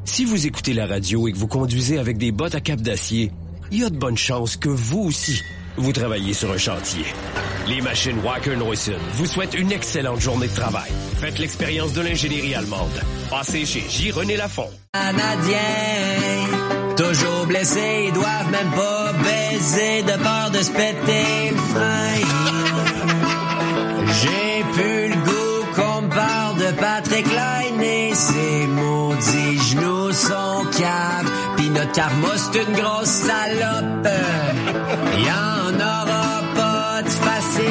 Si vous écoutez la radio et que vous conduisez avec des bottes à cap d'acier, il y a de bonnes chances que vous aussi, vous travaillez sur un chantier. Les machines Wacker Neuson vous souhaitent une excellente journée de travail. Faites l'expérience de l'ingénierie allemande. Passez chez J. René Lafont. Canadiens, toujours blessés, ils doivent même pas baiser de peur de se péter le frein. J'ai plus le goût qu'on me parle de Patrick Laine et ses maudits genoux sont caves. Pis notre karma c'est une grosse salope. Y'en aura pas de facile.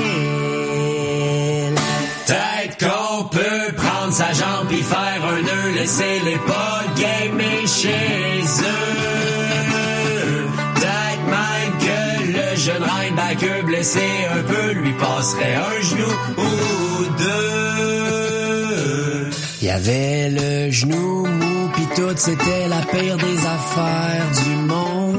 Peut-être qu'on peut prendre sa jambe pis faire un nœud, laisser les pas gamer chez eux. Peut-être même que le jeune Reinbacker blessé un peu lui passerait un genou ou deux. Il y avait le genou mou pis tout, c'était la pire des affaires du monde.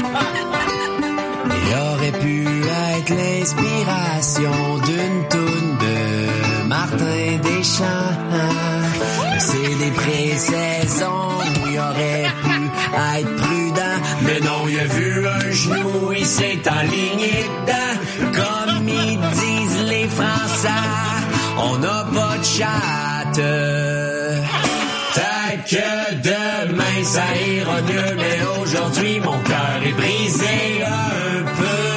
Il aurait pu être l'inspiration d'une toune de Martin Deschamps. Mais c'est des pré-saisons où il aurait pu être prudent. Mais non, il a vu un genou, il s'est enligné dedans. Comme ils disent les Français, on n'a pas de chatte. Peut-être que demain ça ira mieux, mais aujourd'hui mon cœur est brisé un peu.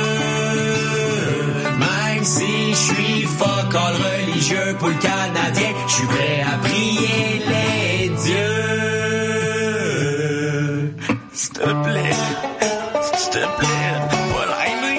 Même si je suis fuck all religieux pour le Canadien, je suis prêt à prier les dieux. S'il te plaît, pas l'aimer.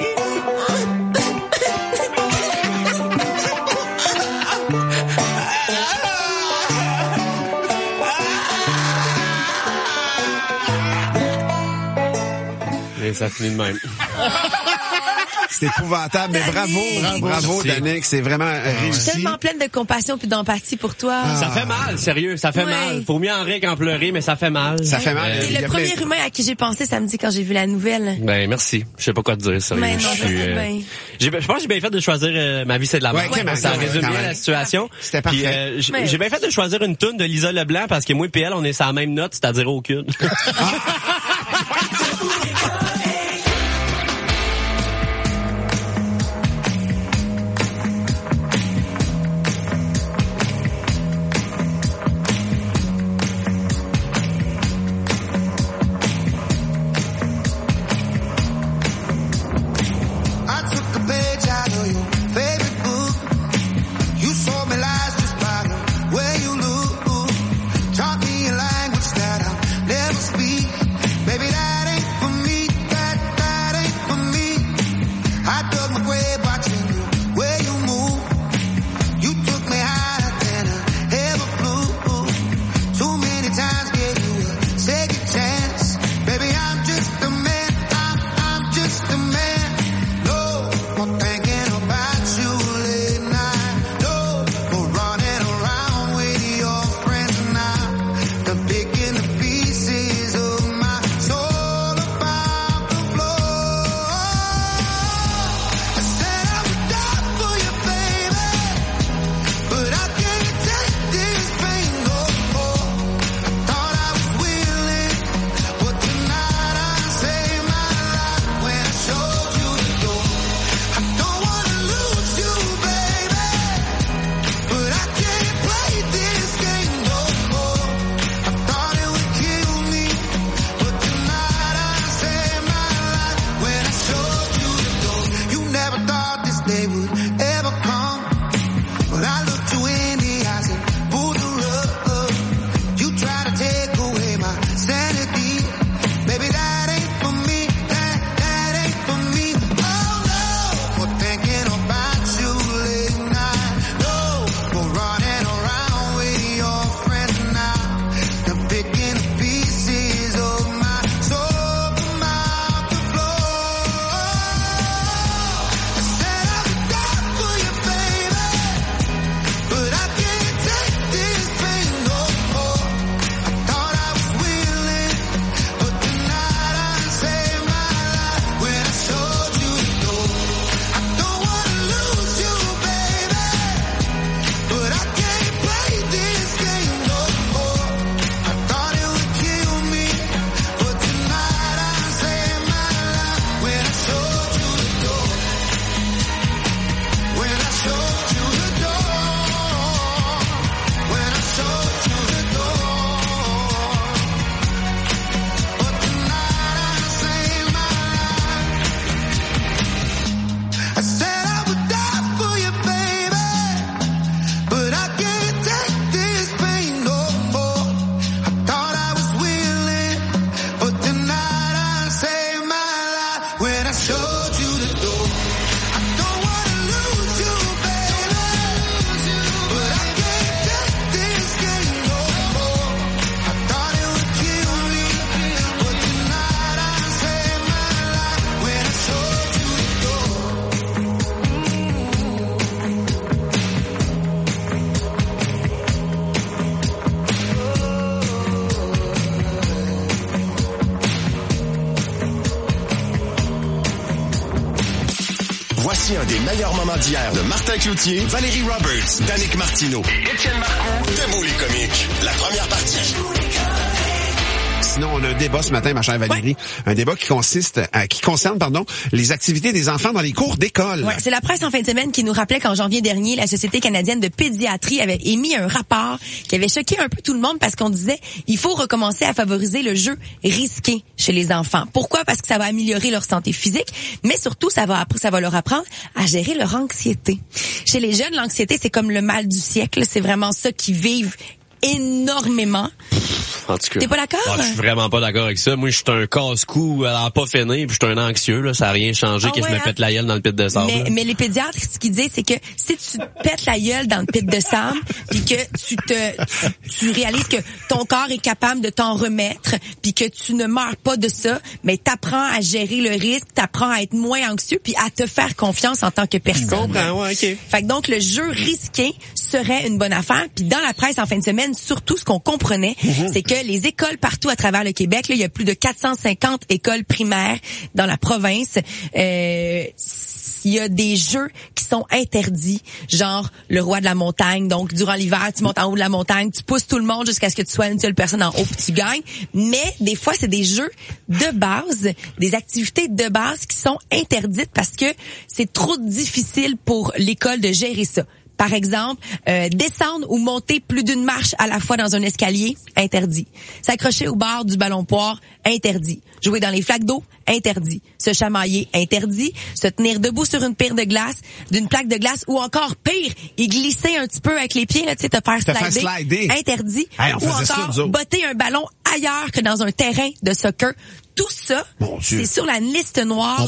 Et ça finit de même. C'est épouvantable, mais bravo, Danick, c'est vraiment réussi. Je suis tellement pleine de compassion puis d'empathie pour toi. Ça fait mal, sérieux, ça fait mal. Faut mieux en rire qu'en pleurer, mais ça fait mal. Ça fait mal. C'est le premier humain à qui j'ai pensé samedi quand j'ai vu la nouvelle. Ben merci, je sais pas quoi te dire, sérieux. Mais non, je pense que j'ai bien fait de choisir Ma vie c'est de la merde. Ouais, ça résume bien la situation. C'était parfait. Puis, j'ai bien fait de choisir une toune de Lisa Leblanc parce que moi et PL, on est sur la même note, c'est-à-dire aucune. Voici un des meilleurs moments d'hier de Martin Cloutier, Valérie Roberts, Danick Martineau et Étienne Marcoux. Debout les comiques. La première partie. Sinon, on a un débat ce matin, ma chère Valérie. Ouais. Un débat qui concerne les activités des enfants dans les cours d'école. Ouais, c'est la presse en fin de semaine qui nous rappelait qu'en janvier dernier, la Société canadienne de pédiatrie avait émis un rapport qui avait choqué un peu tout le monde parce qu'on disait il faut recommencer à favoriser le jeu risqué chez les enfants. Pourquoi? Parce que ça va améliorer leur santé physique, mais surtout ça va leur apprendre à gérer leur anxiété. Chez les jeunes, l'anxiété, c'est comme le mal du siècle. C'est vraiment ça qu'ils vivent énormément. En tout cas, t'es pas d'accord? Je suis vraiment pas d'accord avec ça. Moi, je suis un casse-cou à pas finir, puis je suis un anxieux, là. Ça a rien changé que je me pète la gueule dans le pit de sable. Mais les pédiatres, ce qu'ils disent, c'est que si tu te pètes la gueule dans le pit de sable, puis que tu réalises que ton corps est capable de t'en remettre, puis que tu ne meurs pas de ça, mais t'apprends à gérer le risque, t'apprends à être moins anxieux, puis à te faire confiance en tant que personne. Je comprends, ouais, ok. Fait que donc, le jeu risqué serait une bonne affaire. Puis dans la presse en fin de semaine, surtout ce qu'on comprenait, c'est que les écoles partout à travers le Québec, là, il y a plus de 450 écoles primaires dans la province. Il y a des jeux qui sont interdits, genre le roi de la montagne. Donc, durant l'hiver, tu montes en haut de la montagne, tu pousses tout le monde jusqu'à ce que tu sois une seule personne en haut puis tu gagnes. Mais des fois, c'est des jeux de base, des activités de base qui sont interdites parce que c'est trop difficile pour l'école de gérer ça. Par exemple, descendre ou monter plus d'une marche à la fois dans un escalier, interdit. S'accrocher au bord du ballon poire, interdit. Jouer dans les flaques d'eau, interdit. Se chamailler, interdit. Se tenir debout sur une plaque de glace ou encore pire, y glisser un petit peu avec les pieds, là, tu sais, te faire slider, interdit. Hey, ou encore botter un ballon ailleurs que dans un terrain de soccer. Tout ça, c'est sur la liste noire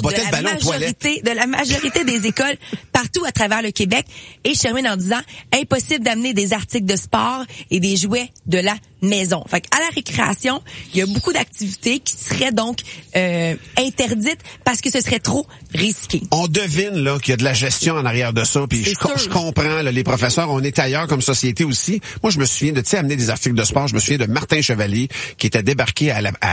de la majorité des écoles partout à travers le Québec. Et je termine en disant, impossible d'amener des articles de sport et des jouets de la maison. Fait qu'à la récréation, il y a beaucoup d'activités qui seraient donc interdites parce que ce serait trop risqué. On devine là qu'il y a de la gestion en arrière de ça, puis je comprends là, les professeurs, on est ailleurs comme société aussi. Moi, je me souviens de amener des articles de sport. Je me souviens de Martin Chevalier qui était débarqué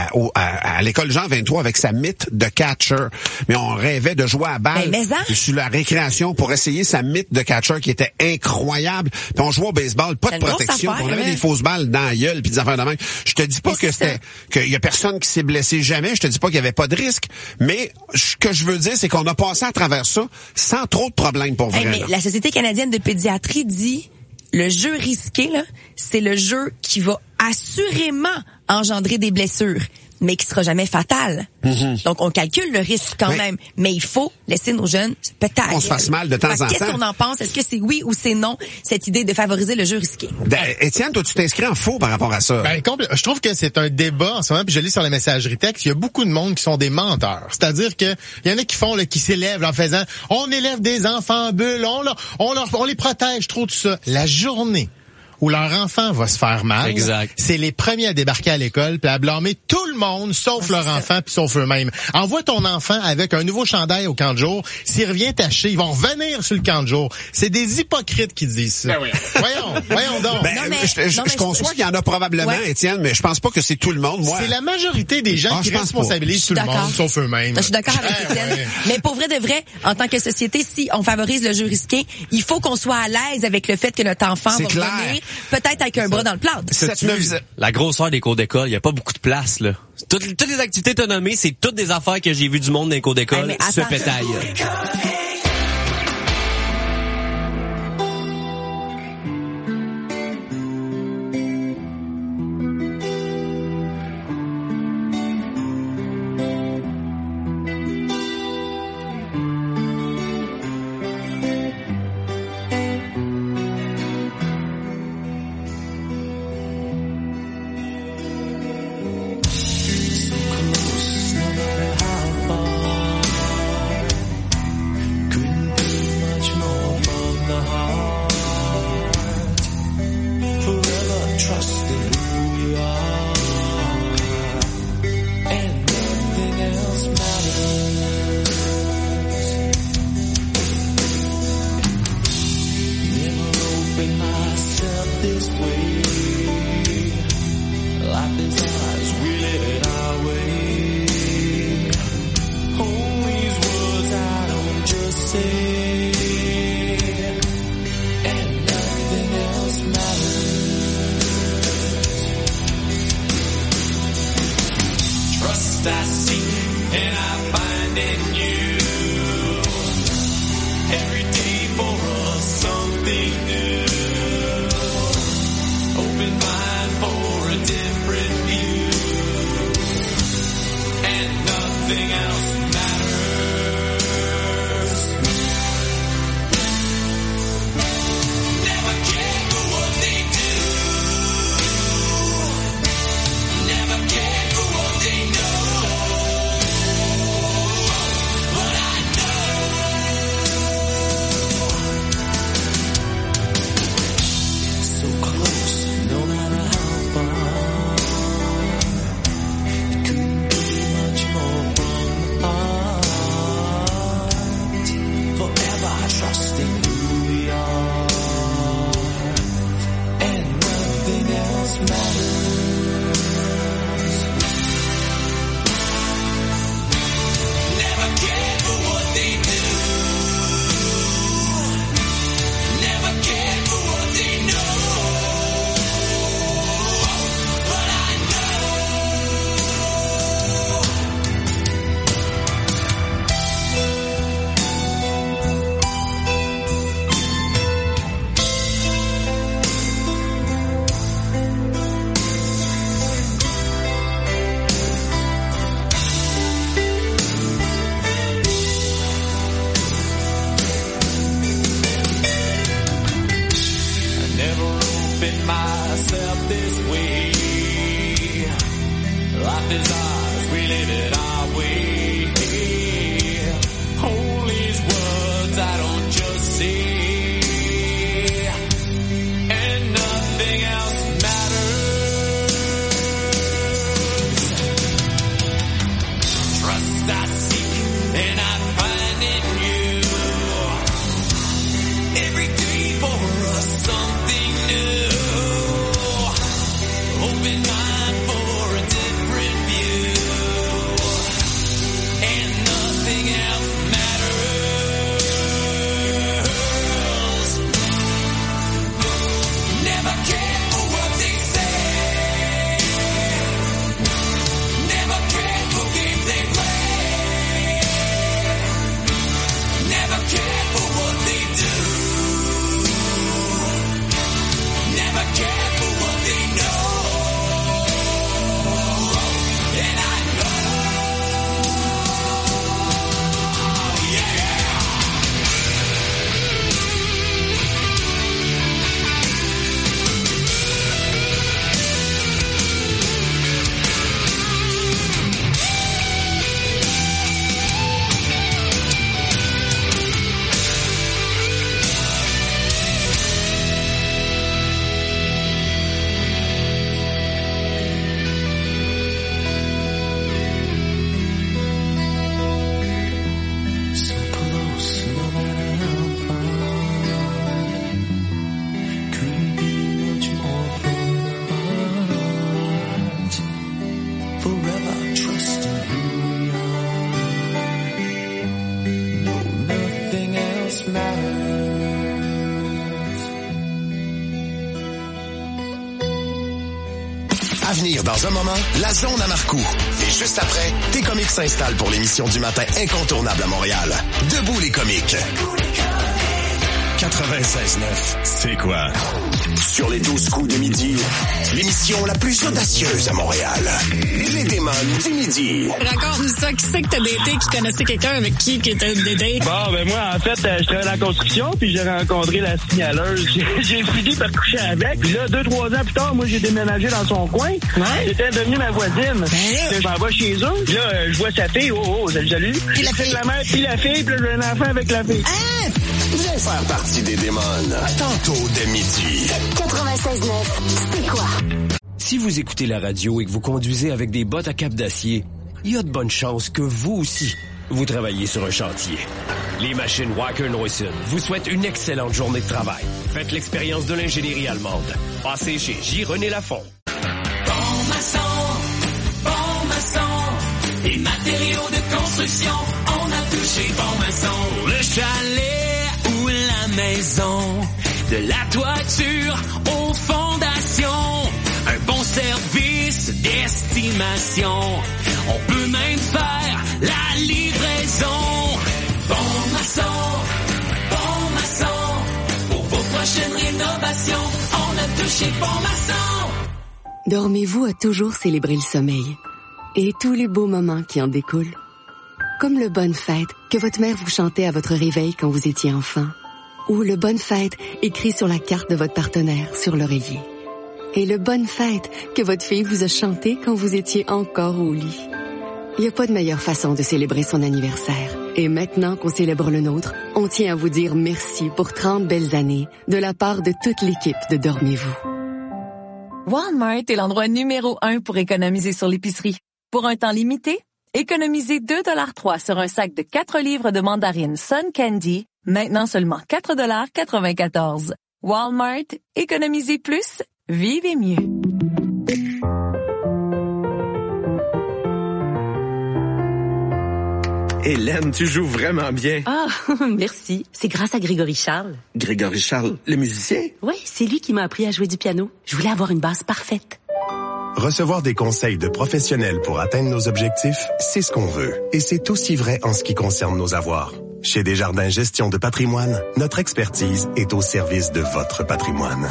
à l'école Jean 23 avec sa mythe de catcher. Mais on rêvait de jouer à balle sur la récréation pour essayer sa mythe de catcher qui était incroyable. Puis on jouait au baseball, pas de protection. On avait des fausses balles dans la gueule puis des affaires de même. Je te dis pas qu'il y a personne qui s'est blessé jamais. Je te dis pas qu'il y avait pas de risque. Mais ce que je veux dire, c'est qu'on a passé à travers ça sans trop de problèmes pour vrai. Mais la Société canadienne de pédiatrie dit le jeu risqué, là, c'est le jeu qui va assurément engendrer des blessures, mais qui sera jamais fatal. Donc, on calcule le risque quand même, mais il faut laisser nos jeunes se péter à la gueule. On se fasse mal de temps en temps. Qu'est-ce qu'on en pense? Est-ce que c'est oui ou c'est non, cette idée de favoriser le jeu risqué? Étienne, toi, tu t'inscris en faux par rapport à ça. Je trouve que c'est un débat en ce moment, puis je lis sur la messagerie texte, il y a beaucoup de monde qui sont des menteurs. C'est-à-dire que il y en a qui s'élèvent en faisant « On élève des enfants en bulle, on les protège trop, tout ça. » La journée où leur enfant va se faire mal, c'est les premiers à débarquer à l'école puis à blâmer tout le monde, sauf leur enfant puis sauf eux-mêmes. Envoie ton enfant avec un nouveau chandail au camp de jour. S'il revient taché, ils vont revenir sur le camp de jour. C'est des hypocrites qui disent ça. Voyons donc. Je conçois qu'il y en a probablement, Étienne, mais je pense pas que c'est tout le monde. Moi, c'est la majorité des gens qui responsabilisent tout le monde, sauf eux-mêmes. Je suis d'accord avec Étienne. Mais pour vrai de vrai, en tant que société, si on favorise le jeu risqué, il faut qu'on soit à l'aise avec le fait que notre enfant va revenir. Peut-être avec un bras dans le plâtre. La grosseur des cours d'école, il y a pas beaucoup de place, là. Toutes les activités que t'as nommées, c'est toutes des affaires que j'ai vues du monde dans les cours d'école se pétaille. trust I seek and I find in you. Every day for us something new. Open mind for a different view. And nothing else matters. Never care for what they do. Never care for what they know. But I know. So close, no matter how far. It couldn't be much more from the heart. Forever trusting who we are. And nothing else matters. Never care for what they do. Never care for what they know. But I never opened myself this way. Life is ours, we live it our way. Hold these words I don't just say. And nothing else matters. Trust I seek and I find in you. Every day for us something new. Open mind for a different view. And nothing else matters. Never care for what they say. Never care for games they play. Never care for what they do. Never care for what they know. And I know. Yeah. So close, no matter how far. Couldn't be much more from the heart. Forever trusting who we are. No, nothing else matters. À venir dans un moment, la zone à Marcoux. Et juste après, tes comiques s'installent pour l'émission du matin incontournable à Montréal. Debout les comiques. 96.9, c'est quoi? Sur les 12 coups de midi, l'émission la plus audacieuse à Montréal. Les démons du midi. Raconte-nous ça. Qui c'est que t'as daté, qui connaissait quelqu'un avec qui t'as daté? Bon, ben moi, en fait, je travaillais dans la construction, puis j'ai rencontré la signaleuse. J'ai fini par coucher avec. Puis là, 2-3 ans plus tard, moi, j'ai déménagé dans son coin. Ouais. J'étais devenue ma voisine. Je m'en vais chez eux. Puis là, je vois sa fille. Oh, salut. Puis la fille. La mère, puis la fille, puis là, j'ai un enfant avec la fille. Hein? Viens faire partie des démons. Tantôt dès midi. 96.9, c'est quoi? Si vous écoutez la radio et que vous conduisez avec des bottes à cap d'acier, il y a de bonnes chances que vous aussi, vous travaillez sur un chantier. Les machines Wacker Neuson vous souhaitent une excellente journée de travail. Faites l'expérience de l'ingénierie allemande. Passez chez J. René Lafont. Bon maçon, des matériaux de construction, on a touché Bon Maçon. Le chalet ou la maison, de la toiture aux fondations, un bon service d'estimation. On peut même faire la livraison. Bon maçon, pour vos prochaines rénovations, on a tout chez Bon Maçon. Dormez-vous a toujours célébré le sommeil et tous les beaux moments qui en découlent. Comme le Bonne Fête que votre mère vous chantait à votre réveil quand vous étiez enfant, ou le Bonne Fête écrit sur la carte de votre partenaire sur l'oreiller, et le Bonne Fête que votre fille vous a chanté quand vous étiez encore au lit. Il n'y a pas de meilleure façon de célébrer son anniversaire. Et maintenant qu'on célèbre le nôtre, on tient à vous dire merci pour 30 belles années de la part de toute l'équipe de Dormez-vous. Walmart est l'endroit numéro 1 pour économiser sur l'épicerie. Pour un temps limité, économisez 2,3 $ sur un sac de 4 livres de mandarines Sun Candy, maintenant seulement 4,94 $. Walmart, économisez plus, vivez mieux. Hélène, tu joues vraiment bien. Ah, merci. C'est grâce à Grégory Charles. Grégory Charles, le musicien? Oui, c'est lui qui m'a appris à jouer du piano. Je voulais avoir une base parfaite. Recevoir des conseils de professionnels pour atteindre nos objectifs, c'est ce qu'on veut. Et c'est aussi vrai en ce qui concerne nos avoirs. Chez Desjardins Gestion de patrimoine, notre expertise est au service de votre patrimoine.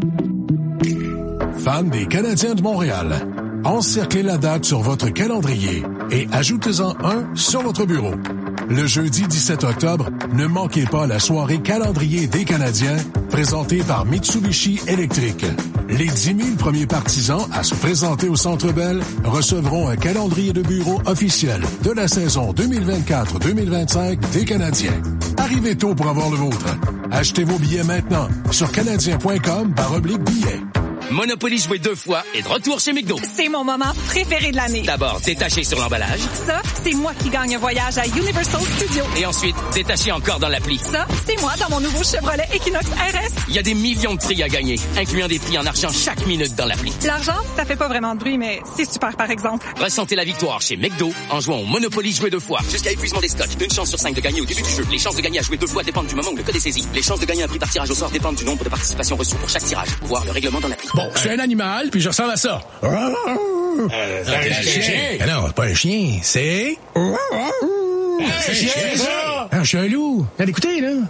Fans des Canadiens de Montréal, encerclez la date sur votre calendrier et ajoutez-en un sur votre bureau. Le jeudi 17 octobre, ne manquez pas la soirée calendrier des Canadiens présentée par Mitsubishi Electric. Les 10 000 premiers partisans à se présenter au Centre Bell recevront un calendrier de bureau officiel de la saison 2024-2025 des Canadiens. Arrivez tôt pour avoir le vôtre. Achetez vos billets maintenant sur canadien.com/billets. Monopoly joué 2 fois et de retour chez McDo. C'est mon moment préféré de l'année. D'abord, détaché sur l'emballage. Ça, c'est moi qui gagne un voyage à Universal Studios. Et ensuite, détaché encore dans l'appli. Ça, c'est moi dans mon nouveau Chevrolet Equinox RS. Il y a des millions de prix à gagner, incluant des prix en argent chaque minute dans l'appli. L'argent, ça fait pas vraiment de bruit, mais c'est super par exemple. Ressentez la victoire chez McDo en jouant au Monopoly joué 2 fois. Jusqu'à épuisement des stocks. Une chance sur 5 de gagner au début du jeu. Les chances de gagner à jouer 2 fois dépendent du moment où le code est saisi. Les chances de gagner un prix par tirage au sort dépendent du nombre de participations reçues pour chaque tirage. Voir le règlement dans l'appli. Bon, je suis un animal, puis je ressemble à ça. C'est un chien. Non, c'est pas un chien, c'est... C'est un chien, ça! Ah, je suis un loup. Allez, écoutez, là.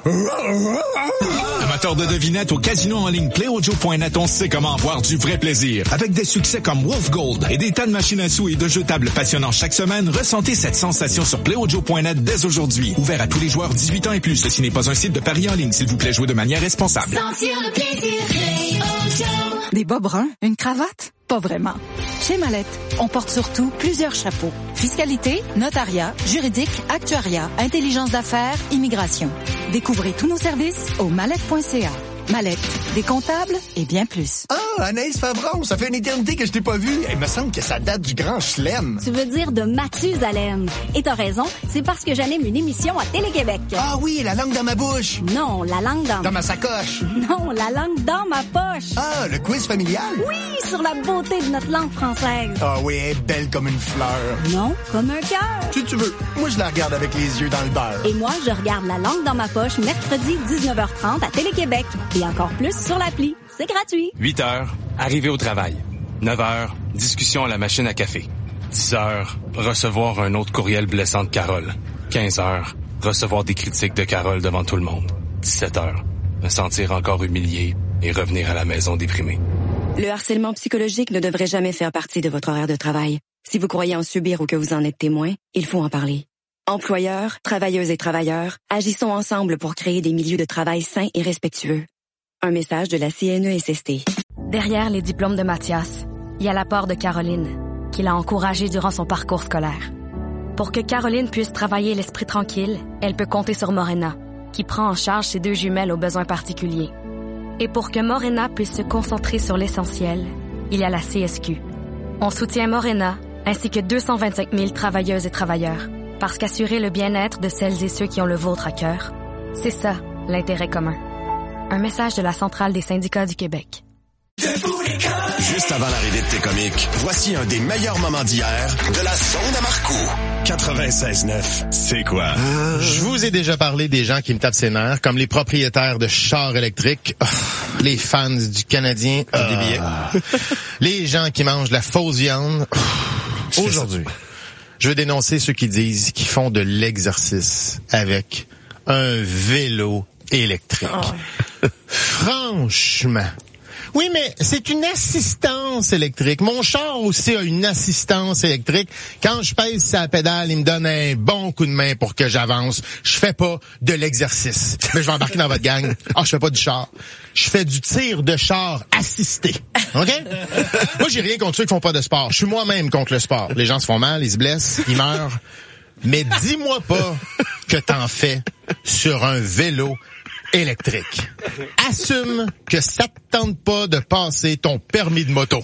Amateur de devinettes au casino en ligne PlayOjo.net, on sait comment avoir du vrai plaisir. Avec des succès comme Wolf Gold et des tas de machines à sous et de jeux tables passionnants chaque semaine, ressentez cette sensation sur PlayOjo.net dès aujourd'hui. Ouvert à tous les joueurs 18 ans et plus. Ceci n'est pas un site de paris en ligne. S'il vous plaît, jouez de manière responsable. Sentir le plaisir, PlayOjo. Des bas bruns? Une cravate? Pas vraiment. Chez Mallette, on porte surtout plusieurs chapeaux. Fiscalité, notariat, juridique, actuariat, intelligence d'affaires, immigration. Découvrez tous nos services au mallette.ca. Mallette, des comptables et bien plus. Ah, Anaïs Favron, ça fait une éternité que je t'ai pas vue. Il me semble que ça date du Grand Chelem. Tu veux dire de Mathusalem. Et t'as raison, c'est parce que j'anime une émission à Télé-Québec. Ah oui, la langue dans ma bouche. Non, la langue dans ma sacoche. Non, la langue dans ma poche. Ah, le quiz familial. Oui, sur la beauté de notre langue française. Ah oui, elle est belle comme une fleur. Non, comme un cœur. Si tu veux, moi je la regarde avec les yeux dans le beurre. Et moi, je regarde la langue dans ma poche mercredi 19h30 à Télé-Québec. Et encore plus sur l'appli. C'est gratuit. 8 heures, arriver au travail. 9 heures, discussion à la machine à café. 10 heures, recevoir un autre courriel blessant de Carole. 15 heures, recevoir des critiques de Carole devant tout le monde. 17 heures, me sentir encore humilié et revenir à la maison déprimé. Le harcèlement psychologique ne devrait jamais faire partie de votre horaire de travail. Si vous croyez en subir ou que vous en êtes témoin, il faut en parler. Employeurs, travailleuses et travailleurs, agissons ensemble pour créer des milieux de travail sains et respectueux. Un message de la CNESST. Derrière les diplômes de Mathias, il y a l'apport de Caroline, qui l'a encouragé durant son parcours scolaire. Pour que Caroline puisse travailler l'esprit tranquille, elle peut compter sur Morena, qui prend en charge ses 2 jumelles aux besoins particuliers. Et pour que Morena puisse se concentrer sur l'essentiel, il y a la CSQ. On soutient Morena, ainsi que 225 000 travailleuses et travailleurs, parce qu'assurer le bien-être de celles et ceux qui ont le vôtre à cœur, c'est ça, l'intérêt commun. Un message de la Centrale des syndicats du Québec. Juste avant l'arrivée de T-Comique, voici un des meilleurs moments d'hier de la zone à Marcoux. 96.9, c'est quoi? Je vous ai déjà parlé des gens qui me tapent ses nerfs, comme les propriétaires de chars électriques, les fans du Canadien, des billets, les gens qui mangent la fausse viande. Aujourd'hui, Je veux dénoncer ceux qui disent qu'ils font de l'exercice avec un vélo électrique. Franchement. Oui, mais c'est une assistance électrique. Mon char aussi a une assistance électrique. Quand je pèse sa pédale, il me donne un bon coup de main pour que j'avance. Je fais pas de l'exercice. Mais je vais embarquer dans votre gang. Je fais pas du char. Je fais du tir de char assisté. OK? Moi, j'ai rien contre ceux qui font pas de sport. Je suis moi-même contre le sport. Les gens se font mal, ils se blessent, ils meurent. Mais dis-moi pas que t'en fais sur un vélo électrique. Assume que ça te tente pas de passer ton permis de moto.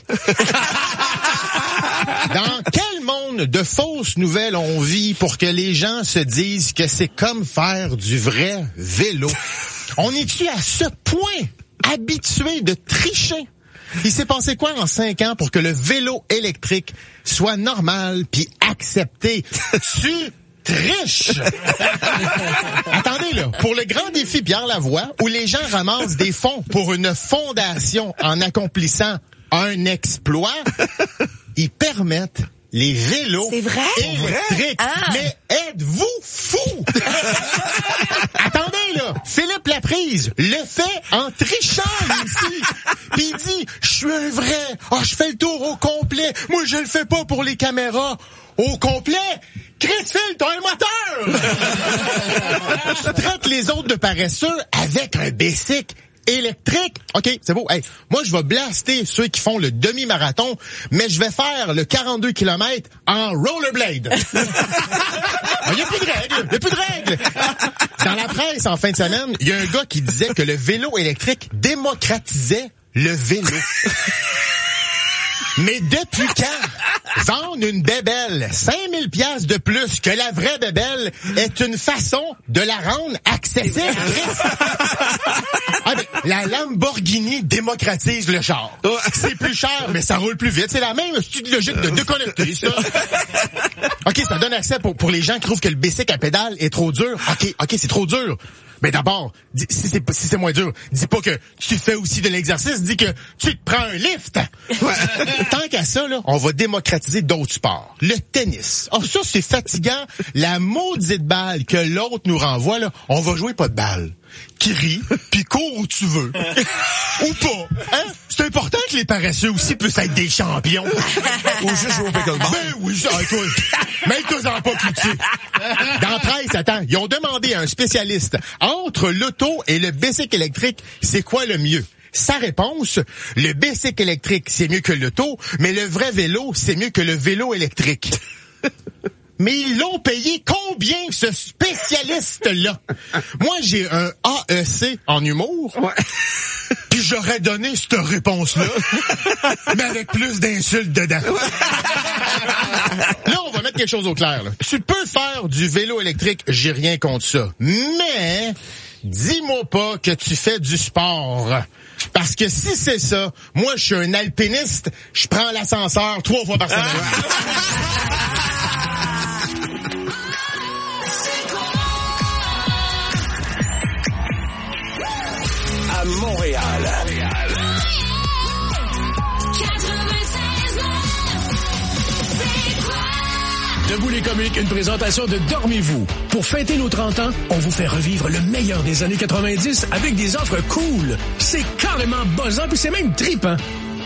Dans quel monde de fausses nouvelles on vit pour que les gens se disent que c'est comme faire du vrai vélo? On est-tu à ce point habitué de tricher? Il s'est passé quoi en 5 ans pour que le vélo électrique soit normal puis accepté? Tu triche! Attendez, là. Pour le grand défi Pierre Lavoie, où les gens ramassent des fonds pour une fondation en accomplissant un exploit, ils permettent les vélos électriques. Ah. Mais êtes-vous fous? Attendez, là. Philippe Laprise le fait en trichant ici. Puis il dit, je suis un vrai. Je fais le tour au complet. Moi, je le fais pas pour les caméras. Au complet? Chris-Phil, t'as un moteur! Tu traites les autres de paresseux avec un bicycle électrique. OK, c'est beau. Hey, moi, je vais blaster ceux qui font le demi-marathon, mais je vais faire le 42 km en rollerblade. Il y a plus de règles. Dans la presse, en fin de semaine, il y a un gars qui disait que le vélo électrique démocratisait le vélo. Mais depuis quand vendre une bébelle 5000 piastres de plus que la vraie bébelle est une façon de la rendre accessible? La Lamborghini démocratise le char. C'est plus cher, mais ça roule plus vite. C'est la même logique de déconnecter, ça. OK, ça donne accès pour les gens qui trouvent que le bicycle à pédale est trop dur. OK, c'est trop dur. Mais d'abord, si c'est moins dur, dis pas que tu fais aussi de l'exercice, dis que tu te prends un lift. Tant qu'à ça, là, on va démocratiser d'autres sports. Le tennis. Ça, c'est fatigant. La maudite balle que l'autre nous renvoie, là, on va jouer pas de balle. Qui rit, puis court où tu veux. Ou pas. Hein? C'est important que les paresseux aussi puissent être des champions. Ou juste jouer au pickleball. Ben oui, ça, écoute. Mets-toi-en pas, Cloutier. Dans la presse, attends, ils ont demandé à un spécialiste, entre l'auto et le bicycle électrique, c'est quoi le mieux? Sa réponse, le bicycle électrique, c'est mieux que l'auto, mais le vrai vélo, c'est mieux que le vélo électrique. Mais ils l'ont payé combien, ce spécialiste-là? Moi, j'ai un AEC en humour. Ouais. Puis j'aurais donné cette réponse-là, mais avec plus d'insultes dedans. Là, on va mettre quelque chose au clair. Là. Tu peux faire du vélo électrique, j'ai rien contre ça. Mais dis-moi pas que tu fais du sport. Parce que si c'est ça, moi, je suis un alpiniste, je prends l'ascenseur 3 fois par semaine. À Montréal. Debout les comiques, une présentation de Dormez-vous. Pour fêter nos 30 ans, on vous fait revivre le meilleur des années 90 avec des offres cool. C'est carrément buzzant puis c'est même trippant.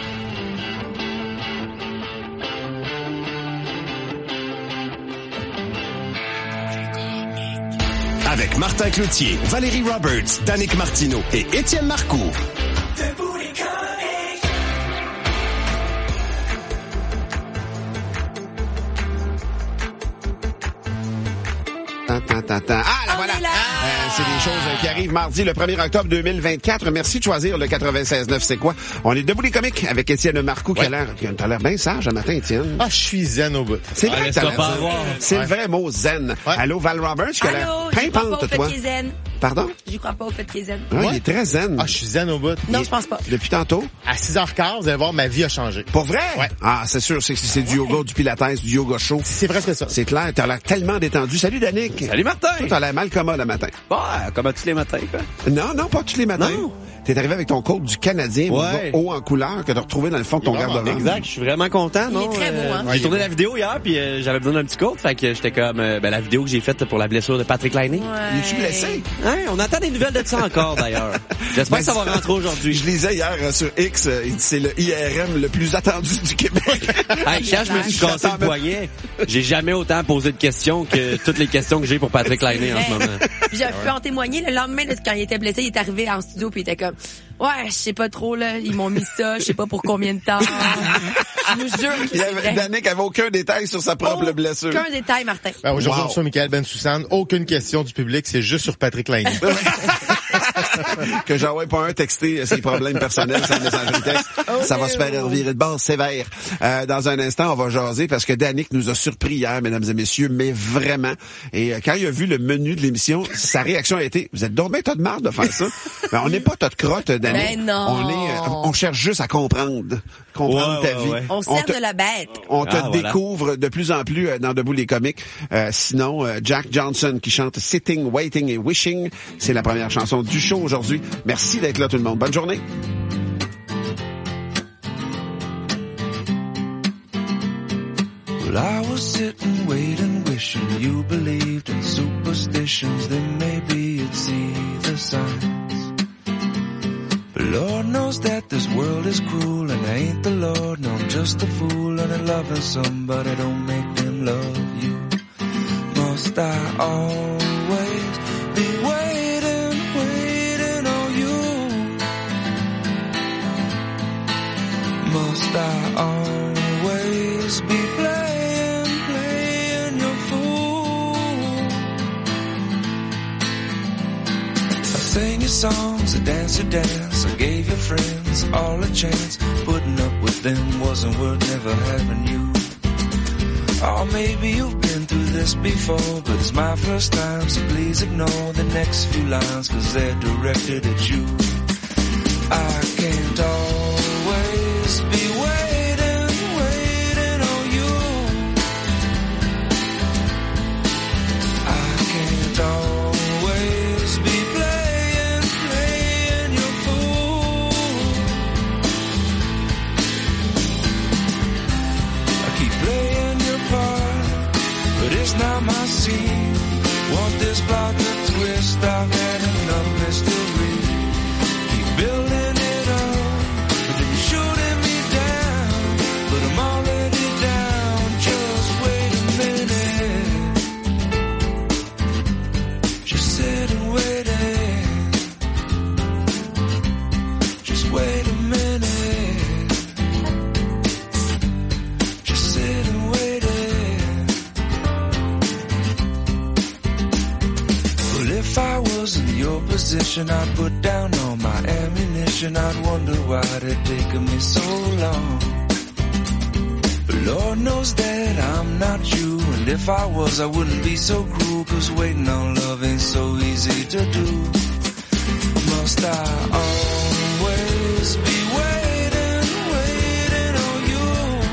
Avec Martin Cloutier, Valérie Roberts, Danick Martineau et Étienne Marcoux. Debout les comiques. Ah, là, voilà. C'est des choses qui arrivent mardi, le 1er octobre 2024. Merci de choisir le 96.9. C'est quoi? On est debout les comiques avec Étienne Marcoux qui a l'air, t'as l'air bien sage un matin, Étienne. Je suis zen au bout. C'est vrai que t'as l'air zen. C'est le vrai mot zen. Ouais. Allô, Val Roberts, qui a l'air pimpante, toi. Pardon? J'y crois pas au fait qu'il est zen. Il est très zen. Je suis zen au bout. Non, je pense pas. Depuis tantôt? À 6h15, vous allez voir, ma vie a changé. Pour vrai? Ouais. Ah, c'est sûr, c'est du yoga, du pilates, du yoga chaud. C'est presque ça. C'est clair, t'as l'air tellement détendu. Salut, Danick. Salut, Martin. Toi, t'as l'air mal commode le matin. Comme à tous les matins, quoi. Non, pas tous les matins. Non. T'es arrivé avec ton coat du Canadien, haut en couleur, que t'as retrouvé dans le fond de ton garde-robe. Exact, je suis vraiment content, non? Il est très beau, hein? J'ai tourné la vidéo hier, puis j'avais besoin d'un petit coat, fait que j'étais comme, la vidéo que j'ai faite pour la blessure de Patrick Laine. Ouais. Es-tu blessé? Hein, on attend des nouvelles de ça encore, d'ailleurs. J'espère que ça va rentrer aujourd'hui. Je lisais hier sur X, c'est le IRM le plus attendu du Québec. Hey, quand je me suis cassé le poignet, j'ai jamais autant posé de questions que toutes les questions que j'ai pour Patrick Laine en ce moment. J'ai pu en témoigner. Le lendemain, là, quand il était blessé, il est arrivé en studio puis il était comme, ouais, je sais pas trop, là, ils m'ont mis ça, je sais pas pour combien de temps. Je vous jure que c'est vrai. Danick avait aucun détail sur sa propre blessure. Aucun détail, Martin. Ben, aujourd'hui, on reçoit Michael Bensoussan. Aucune question du public, c'est juste sur Patrick Laine. Que j'envoie pas un texter ses problèmes personnels sans messagerie texte. Ça va se faire revirer de base sévère. Dans un instant, on va jaser parce que Danick nous a surpris hier, mesdames et messieurs, mais vraiment. Et quand il a vu le menu de l'émission, sa réaction a été, vous êtes donc bien tas de marde de faire ça. Mais on n'est pas tas de crotte, Danick. Ben non. On cherche juste à comprendre ta vie. Ouais. On sert de la bête. On te découvre de plus en plus dans Debout les comiques. Sinon, Jack Johnson qui chante Sitting, Waiting et Wishing. C'est la première chanson du show aujourd'hui. Merci d'être là tout le monde. Bonne journée. Well, I was sitting, waiting, wishing you believed in superstitions. Then maybe you'd see the signs. But Lord knows that this world is cruel, and I ain't the Lord, no, I'm just a fool. And loving somebody don't make them love you. Must I always be waiting, waiting on you? Must I always be playing your fool? I sang your songs, I danced your dance, I gave your friends all a chance. Putting up with them wasn't worth never having you. Or maybe you've been through this before, but it's my first time, so please ignore the next few lines, 'cause they're directed at you. I can't always be waiting, waiting on you. I can't always be playing your fool. I keep playing your part, but it's not my scene. Want this plot to twist, I've had enough mystery. Keep building it up, but then you're shooting me down. But I'm already down, just wait a minute. Just sit and wait it. Just wait a minute. Just sit and wait it. Well, if I was in your position, I'd put down all my ammunition. I'd wonder why it taken me so long. But Lord knows that I'm not you, and if I was, I wouldn't be so cruel, 'cause waiting on love ain't so easy to do. Must I always be waiting, waiting on you?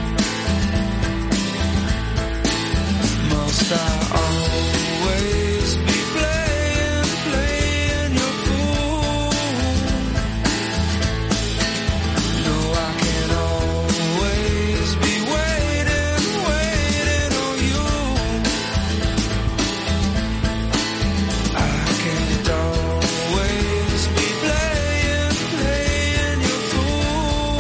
Must I always be playing your fool? No, I can't always be waiting, waiting on you. I can't always be playing your fool.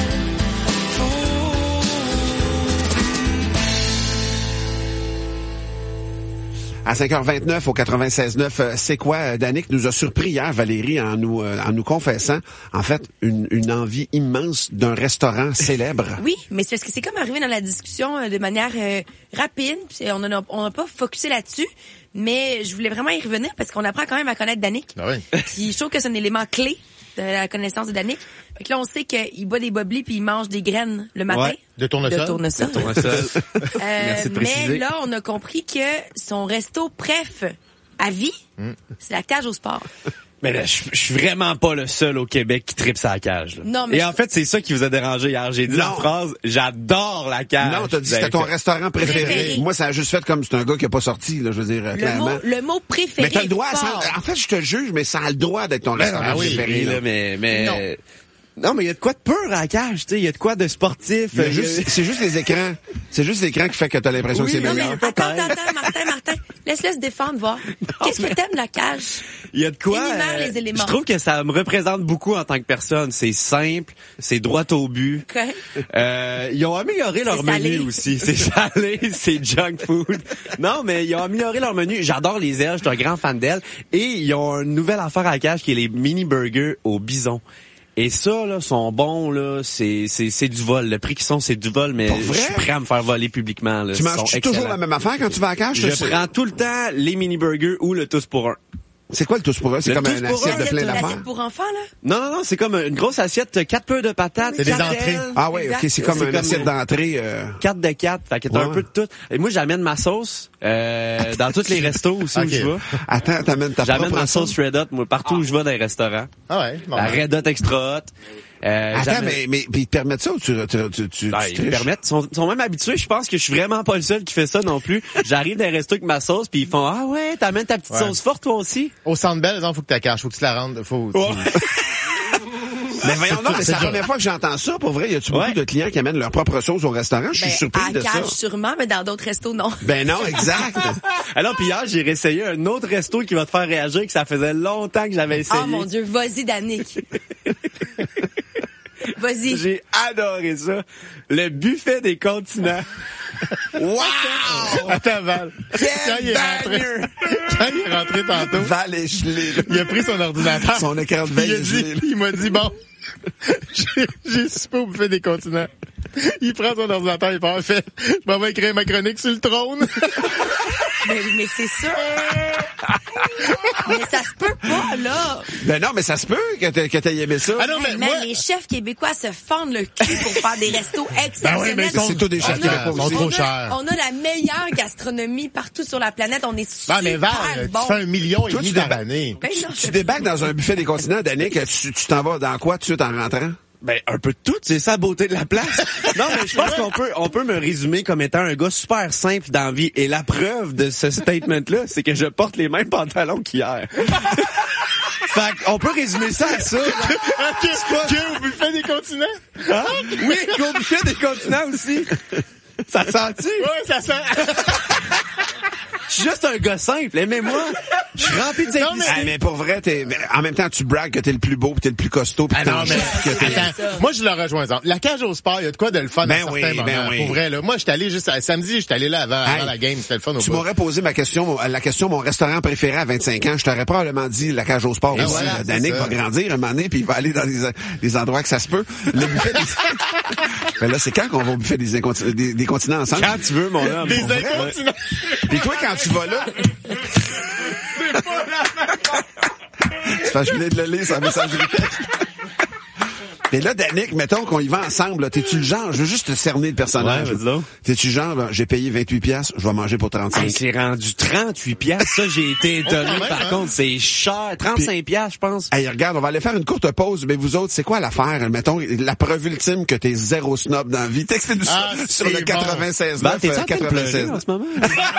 À 5h29 au 96.9, c'est quoi? Danick nous a surpris hier, Valérie, en nous confessant, en fait, une envie immense d'un restaurant célèbre. Oui, mais c'est parce que c'est comme arrivé dans la discussion de manière rapide. Puis on n'a pas focusé là-dessus, mais je voulais vraiment y revenir parce qu'on apprend quand même à connaître Danick. Ah oui. Puis je trouve que c'est un élément clé de la connaissance de Danick. Fait que là, on sait qu'il boit des boblis puis il mange des graines le matin. Ouais, de tournesol. Merci de préciser. Mais là, on a compris que son resto préf à vie, c'est la cage au sport. Mais là, je suis vraiment pas le seul au Québec qui tripe sa cage. Là. Non, mais et en fait, c'est ça qui vous a dérangé hier. J'ai dit la phrase « J'adore la cage ». Non, t'as dit que c'était ton restaurant préféré. Moi, ça a juste fait comme c'est un gars qui a pas sorti, là, je veux dire, clairement. Le mot préféré. Mais t'as le droit, en fait, je te juge, mais ça a le droit d'être ton restaurant préféré. Là, mais... Non, mais il y a de quoi de peur à la cage, tu sais, il y a de quoi de sportif. C'est juste les écrans. C'est juste l'écran qui fait que t'as l'impression que c'est meilleur. Attends, Martin. Laisse-le se défendre, voir. Qu'est-ce que t'aimes la cage? Il y a de quoi. Les éléments. Je trouve que ça me représente beaucoup en tant que personne. C'est simple, c'est droit au but. Okay. Ils ont amélioré leur menu aussi. C'est salé, c'est junk food. Non, mais ils ont amélioré leur menu. J'adore les ailes, je suis un grand fan d'elles. Et ils ont une nouvelle affaire à la cage qui est les mini burgers au bison. Et ça, là, sont bons, là, c'est du vol. Le prix qu'ils sont, c'est du vol, mais je suis prêt à me faire voler publiquement, là. Tu manges toujours la même affaire quand tu vas à la cage? Je prends tout le temps les mini-burgers ou le tous pour un. C'est quoi le tous pour un? C'est comme une assiette de plein d'affaires? L'assiette pour enfants, là? Non, c'est comme une grosse assiette, 4 peu de patates. C'est des entrées. Ah oui, ok, c'est comme une assiette d'entrée. 4 de 4, fait que t'as un peu de tout. Et moi, j'amène ma sauce, dans tous les restos aussi où je vais. Attends, t'amènes ta propre J'amène ma sauce Red Hot, moi, partout où je vais dans les restaurants. Ah ouais? La Red Hot Extra Hot. Attends, mais ils te permettent ça ou tu ils me permettent. Ils sont même habitués. Je pense que je suis vraiment pas le seul qui fait ça non plus. J'arrive dans les restos avec ma sauce puis ils font ah ouais, t'amènes ta petite sauce forte toi aussi. Au Centre Bell, faut que tu la caches, faut que tu la rendes, Mais voyons donc, c'est la première fois que j'entends ça. Pour vrai, y a-tu beaucoup de clients qui amènent leur propre sauce au restaurant? Je suis surpris de ça. À la cage, sûrement, mais dans d'autres restos, non. Ben non, exact. Alors, puis hier, j'ai réessayé un autre resto qui va te faire réagir, que ça faisait longtemps que j'avais essayé. Oh mon Dieu, vas-y, Danick. Vas-y. J'ai adoré ça. Le buffet des continents. Wow! Attends, Val. Quand il est rentré tantôt. Val est gelé, là. Il a pris son ordinateur. Son écran de veille est gelé. Il m'a dit, bon, j'ai super au buffet des continents. Il prend son ordinateur, il part, fait, je m'en vais écrire ma chronique sur le trône. Mais c'est ça. Mais ça se peut pas, là. Ben non, mais ça se peut que t'aies aimé ça. Ah non, mais moi... les chefs québécois se fendent le cul pour faire des restos exceptionnels. Ben oui, mais c'est tous des chefs québécois. Ils sont trop chers. On a la meilleure gastronomie partout sur la planète. On est super mais Val, bon. Tu fais 1,5 million par année. Ben non, tu débarques dans un buffet des continents, Danick, tu t'en vas dans quoi tout de suite en rentrant? Ben, un peu de tout, c'est ça la beauté de la place. Non, mais je pense qu'on peut me résumer comme étant un gars super simple dans la vie. Et la preuve de ce statement-là, c'est que je porte les mêmes pantalons qu'hier. Fait qu'on peut résumer ça à ça. Au buffet des continents? Hein? Oui, au buffet des continents aussi. Ça sent-tu? Ouais, ça sent. Je suis juste un gars simple, aimez-moi. Je suis rempli de simplicité. Mais pour vrai, en même temps, tu bragues que t'es le plus beau, pis t'es le plus costaud, pis attends, moi je le rejoins. La cage au sport, il y a de quoi de le fun à certains moments. Pour vrai, là. Moi, j'étais allé juste samedi, j'étais allé là avant la game, c'était le fun au Tu m'aurais posé la question, mon restaurant préféré à 25 ans, je t'aurais probablement dit la cage au sport aussi. Voilà, Danick va grandir un moment donné, puis il va aller dans des endroits que ça se peut. Le buffet des... Mais là, c'est quand qu'on va au buffet des continents ensemble? Quand tu veux, mon homme. Des incontinents. Puis toi, quand tu vas là... C'est pas la même Tu fais je venais de le lire sur la messagerie texte. Mais là, Danick, mettons qu'on y va ensemble, là, t'es-tu le genre, je veux juste te cerner le personnage. Ouais, t'es-tu le genre, là, j'ai payé 28$, je vais manger pour 35$. Hey, c'est rendu 38$. Ça, j'ai été étonné. Par contre, c'est cher. 35$, je pense. Hey, regarde, on va aller faire une courte pause, mais vous autres, c'est quoi l'affaire? Mettons, la preuve ultime que t'es zéro snob dans la vie. Textez-nous ça sur le 96.9. Ben, t'es-tu en train de pleurer en ce moment?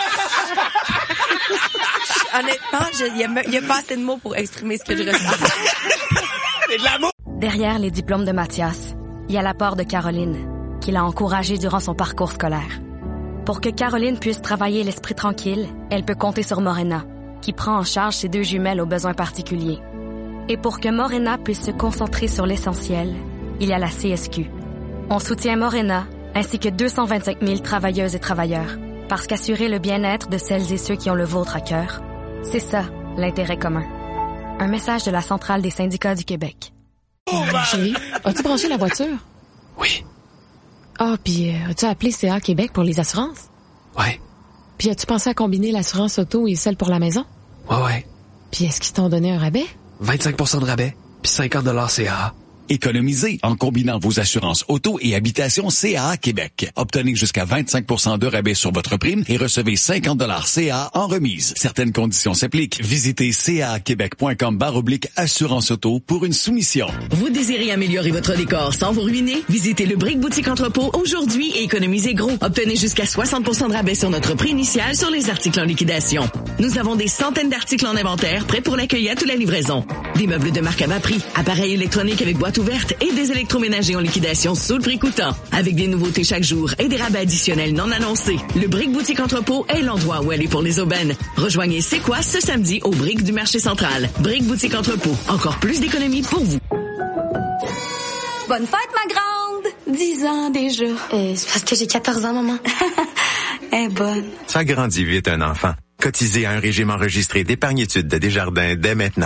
Honnêtement, il y a pas assez de mots pour exprimer ce que je ressens. C'est de l'amour! Derrière les diplômes de Mathias, il y a l'apport de Caroline, qui l'a encouragé durant son parcours scolaire. Pour que Caroline puisse travailler l'esprit tranquille, elle peut compter sur Morena, qui prend en charge ses 2 jumelles aux besoins particuliers. Et pour que Morena puisse se concentrer sur l'essentiel, il y a la CSQ. On soutient Morena, ainsi que 225 000 travailleuses et travailleurs, parce qu'assurer le bien-être de celles et ceux qui ont le vôtre à cœur, c'est ça, l'intérêt commun. Un message de la Centrale des syndicats du Québec. Chérie, as-tu branché la voiture? Oui. Ah, puis as-tu appelé CA Québec pour les assurances? Ouais. Puis as-tu pensé à combiner l'assurance auto et celle pour la maison? Ouais. Puis est-ce qu'ils t'ont donné un rabais? 25% de rabais, puis 50$ CA. Économisez en combinant vos assurances auto et habitation CAA Québec. Obtenez jusqu'à 25% de rabais sur votre prime et recevez 50 $ CAA en remise. Certaines conditions s'appliquent. Visitez caaquebec.com/assurance auto pour une soumission. Vous désirez améliorer votre décor sans vous ruiner? Visitez le Brick Boutique Entrepôt aujourd'hui et économisez gros. Obtenez jusqu'à 60% de rabais sur notre prix initial sur les articles en liquidation. Nous avons des centaines d'articles en inventaire prêts pour l'accueil à toute la livraison. Des meubles de marque à bas prix, appareils électroniques avec boîte ouverte et des électroménagers en liquidation sous le prix coûtant. Avec des nouveautés chaque jour et des rabais additionnels non annoncés. Le Brick Boutique Entrepôt est l'endroit où aller pour les aubaines. Rejoignez C'est quoi ce samedi au Brick du marché central. Brick Boutique Entrepôt. Encore plus d'économies pour vous. Bonne fête, ma grande! 10 ans déjà. C'est parce que j'ai 14 ans, maman. Elle est bonne. Ça grandit vite, un enfant. Cotisez à un régime enregistré d'épargne-études de Desjardins dès maintenant.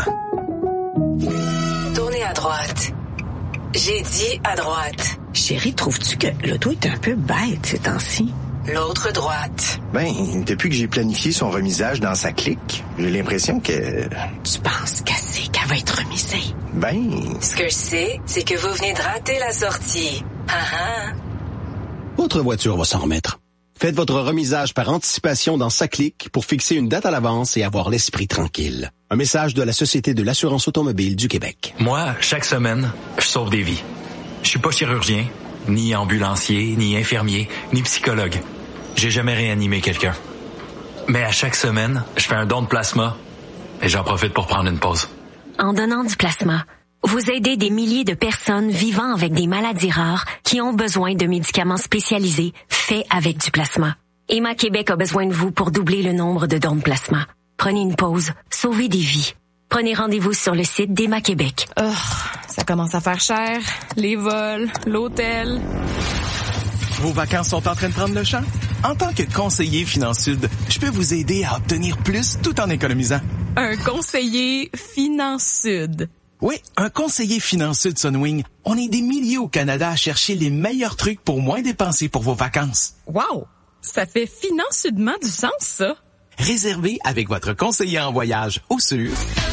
Tournez à droite. J'ai dit à droite. Chérie, trouves-tu que l'auto est un peu bête ces temps-ci? L'autre droite. Depuis que j'ai planifié son remisage dans sa clique, j'ai l'impression que... Tu penses qu'elle va être remisée? Ce que je sais, c'est que vous venez de rater la sortie. Votre voiture va s'en remettre. Faites votre remisage par anticipation dans SACLIC pour fixer une date à l'avance et avoir l'esprit tranquille. Un message de la Société de l'assurance automobile du Québec. Moi, chaque semaine, je sauve des vies. Je suis pas chirurgien, ni ambulancier, ni infirmier, ni psychologue. J'ai jamais réanimé quelqu'un. Mais à chaque semaine, je fais un don de plasma et j'en profite pour prendre une pause. En donnant du plasma, vous aidez des milliers de personnes vivant avec des maladies rares qui ont besoin de médicaments spécialisés faits avec du plasma. Emma Québec a besoin de vous pour doubler le nombre de dons de plasma. Prenez une pause, sauvez des vies. Prenez rendez-vous sur le site d'Emma Québec. Ça commence à faire cher. Les vols, l'hôtel. Vos vacances sont en train de prendre le champ? En tant que conseiller FinanceSud, je peux vous aider à obtenir plus tout en économisant. Un conseiller FinanceSud. Oui, un conseiller FinanceSud Sunwing. On est des milliers au Canada à chercher les meilleurs trucs pour moins dépenser pour vos vacances. Wow! Ça fait financement du sens, ça. Réservez avec votre conseiller en voyage au sûr.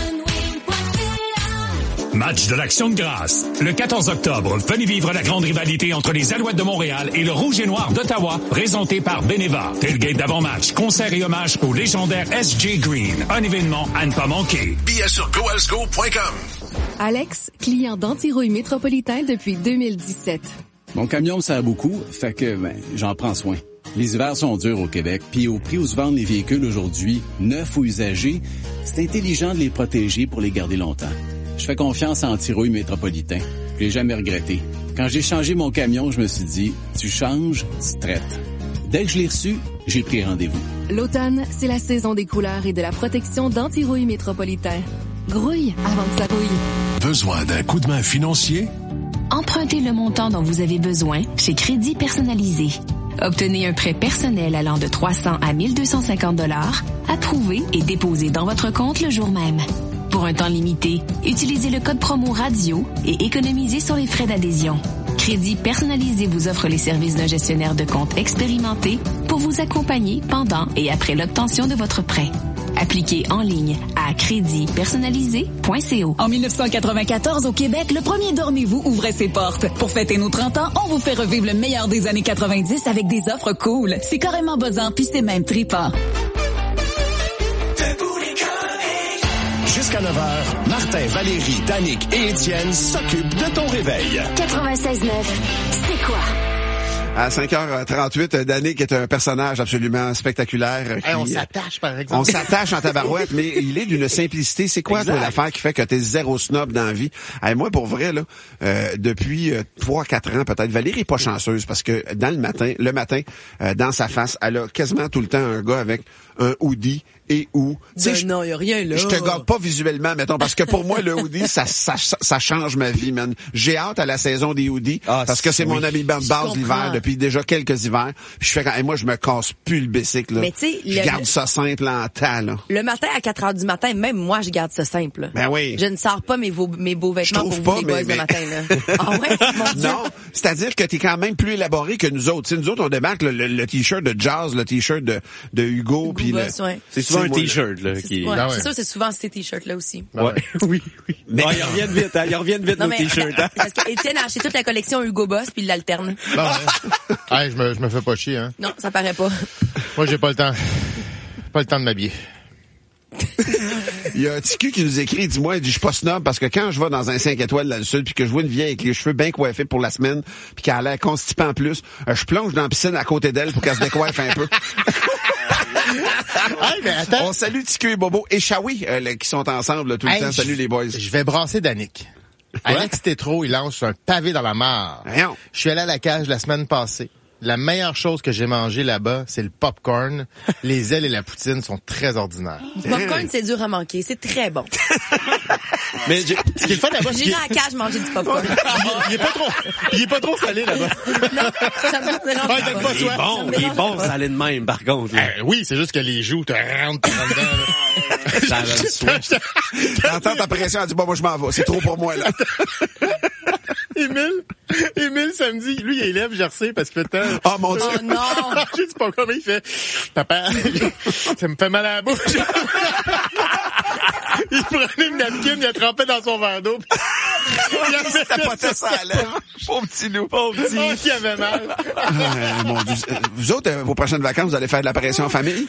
Match de l'Action de grâce. Le 14 octobre, venez vivre la grande rivalité entre les Alouettes de Montréal et le Rouge et Noir d'Ottawa, présenté par Beneva. Tailgate d'avant-match, concert et hommage au légendaire S.J. Green. Un événement à ne pas manquer. Billets sur goalsgo.com. Alex, client d'Antirouille Métropolitain depuis 2017. Mon camion me sert beaucoup, fait que j'en prends soin. Les hivers sont durs au Québec, puis au prix où se vendent les véhicules aujourd'hui, neufs ou usagés, c'est intelligent de les protéger pour les garder longtemps. Je fais confiance à Antirouille Métropolitain. Je l'ai jamais regretté. Quand j'ai changé mon camion, je me suis dit, tu changes, tu traites. Dès que je l'ai reçu, j'ai pris rendez-vous. L'automne, c'est la saison des couleurs et de la protection d'Antirouille Métropolitain. Grouille avant que ça rouille. Besoin d'un coup de main financier? Empruntez le montant dont vous avez besoin chez Crédit Personnalisé. Obtenez un prêt personnel allant de 300 à 1250 $, approuvé et déposé dans votre compte le jour même. Pour un temps limité, utilisez le code promo radio et économisez sur les frais d'adhésion. Crédit Personnalisé vous offre les services d'un gestionnaire de compte expérimenté pour vous accompagner pendant et après l'obtention de votre prêt. Appliquez en ligne à créditpersonnalisé.co. En 1994, au Québec, le premier Dormez-vous ouvrait ses portes. Pour fêter nos 30 ans, on vous fait revivre le meilleur des années 90 avec des offres cool. C'est carrément buzzant, puis c'est même trippant. Jusqu'à 9h, Martin, Valérie, Danick et Étienne s'occupent de ton réveil. 96.9, c'est quoi? À 5h38, Danick est un personnage absolument spectaculaire. On s'attache, par exemple. On s'attache en tabarouette, mais il est d'une simplicité. C'est quoi, toi, l'affaire qui fait que t'es zéro snob dans la vie? Moi, pour vrai, là, depuis 3-4 ans, peut-être, Valérie est pas chanceuse parce que le matin, dans sa face, elle a quasiment tout le temps un gars avec un hoodie et où. Non, y a rien là. Je te garde pas visuellement, mettons, parce que pour moi, le hoodie, ça change ma vie, man. J'ai hâte à la saison des hoodies, parce que c'est mon habillement de base l'hiver, depuis déjà quelques hivers. Puis je fais moi, je me casse plus le bicycle, là. Mais tu sais, je garde ça simple en temps, là. Le matin à 4h du matin, même moi, je garde ça simple. Ben oui. Je ne sors pas mes beaux vêtements pour vous, les boys, le matin, là. Ah ouais? Mon Dieu. Non. C'est-à-dire que t'es quand même plus élaboré que nous autres. T'sais, nous autres, on débarque le t-shirt de Jazz, le t-shirt de Hugo, puis ouais. C'est souvent un t-shirt, là. Ouais, c'est sûr, c'est souvent ces t-shirts-là aussi. Ouais. Oui. Mais ils reviennent vite, hein. Ils reviennent vite, nos t-shirts, hein. Parce qu'Étienne a acheté toute la collection Hugo Boss puis il l'alterne. Non, ouais. Je me fais pas chier, hein. Non, ça paraît pas. Moi, j'ai pas le temps. Pas le temps de m'habiller. Il y a un petit cul qui nous écrit, dis-moi, il dit, je suis pas snob parce que quand je vais dans un 5 étoiles dans le sud puis que je vois une vieille avec les cheveux bien coiffés pour la semaine puis qu'elle a l'air constipée en plus, je plonge dans la piscine à côté d'elle pour qu'elle se décoiffe un peu. Hey, mais attends. On salue Ticu et Bobo et Shawi qui sont ensemble là, tout le temps. Salut les boys. Je vais brasser Danick. Alex Tétrault, il lance un pavé dans la mare. Je suis allé à la cage la semaine passée. La meilleure chose que j'ai mangée là-bas, c'est le popcorn. Les ailes et la poutine sont très ordinaires. Le popcorn, c'est dur à manquer. C'est très bon. Mais ce qui est le fun là-bas, c'est j'irai à la cage manger du popcorn. Il est pas trop salé là-bas. Non, ça me dérange pas. Il est bon salé de même, par contre. Oui, c'est juste que les joues te rentrent dedans. Ça donne soif. T'entends ta pression, elle dit, bon, moi, je m'en vais. C'est trop pour moi, là. Émile, samedi, lui, il élève Jersey parce qu'il fait tant. Oh mon Dieu! Oh non! Je sais pas comment il fait. Papa, ça me fait mal à la bouche. Il prenait une napkin, il a trempé dans son verre d'eau. Il avait tapoté ça à lèvres. Pauvre petit loup. Pauvre petit. Oh, il avait mal. Mon Dieu. Vous autres, vos prochaines vacances, vous allez faire de l'apparition en famille?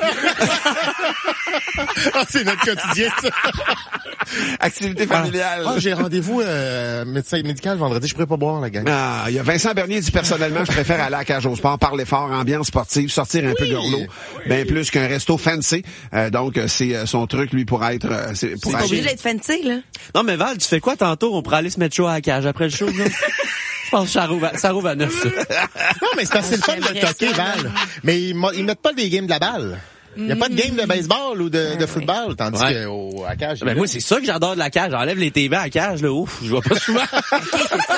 C'est notre quotidien, ça. Activité familiale. J'ai rendez-vous médical vendredi. Je pourrais pas boire, la gang. Il y a Vincent Bernier dit, personnellement, je préfère aller à la cage au sport, parler fort, ambiance sportive, sortir un peu gorlot. Bien plus qu'un resto fancy. Donc, c'est son truc, lui, pour être... c'est pas obligé d'être fancy, là. Non, mais Val, tu fais quoi tantôt? On pourrait aller se mettre chaud à la cage après le show, là? Je pense que ça rouvre à 9, ça. Non, mais c'est parce que c'est le fun de toquer, Val. Mais ils mettent pas des games de la balle. Il n'y a pas de game de baseball ou de football, tandis qu'à la cage... Ben moi, c'est ça que j'adore de la cage. J'enlève les TV à la cage, là. Ouf, je vois pas souvent. C'est ça.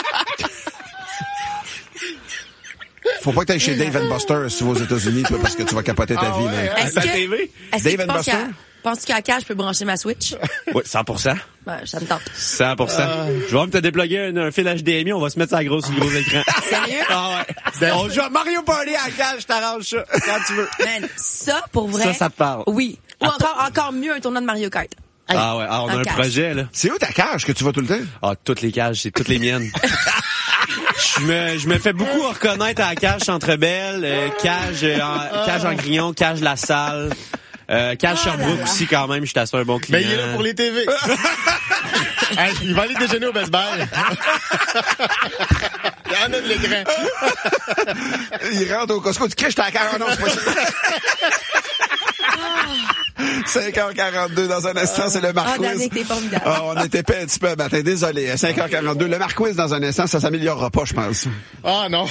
Faut pas que t'ailles chez Dave & Buster's si tu vas aux États-Unis, toi, parce que tu vas capoter ta vie. Ouais. Est-ce que Dave & Buster's? Penses-tu qu'à la cage, je peux brancher ma Switch? Oui, 100%. Ben, ça me tente. 100%. Je vais même te déploguer un fil HDMI, on va se mettre sur le gros écran. Sérieux? Ah ouais. On joue à Mario Party à la cage, je t'arrange ça, quand tu veux. Man, ça, pour vrai. Ça te parle. Oui. Ou encore mieux, un tournoi de Mario Kart. Ah ouais, on a un projet, là. C'est où ta cage que tu vas tout le temps? Ah, toutes les cages, c'est toutes les miennes. Je me fais beaucoup reconnaître à la cage Centre Bell, cage en Grignon, cage La Salle. Cage Sherbrooke aussi, quand même, je t'assure un bon client. Mais il est là pour les TV. Hey, il va aller déjeuner au Best Buy. Il y en a de l'écran. Il rentre au Costco, tu criches ta cage. Non, c'est pas ça. 5h42 dans un instant, c'est le Marquiz. Danick, t'es formidable. On était pas un petit peu matin, désolé. 5h42, le Marquiz dans un instant, ça s'améliorera pas, je pense. Ah non.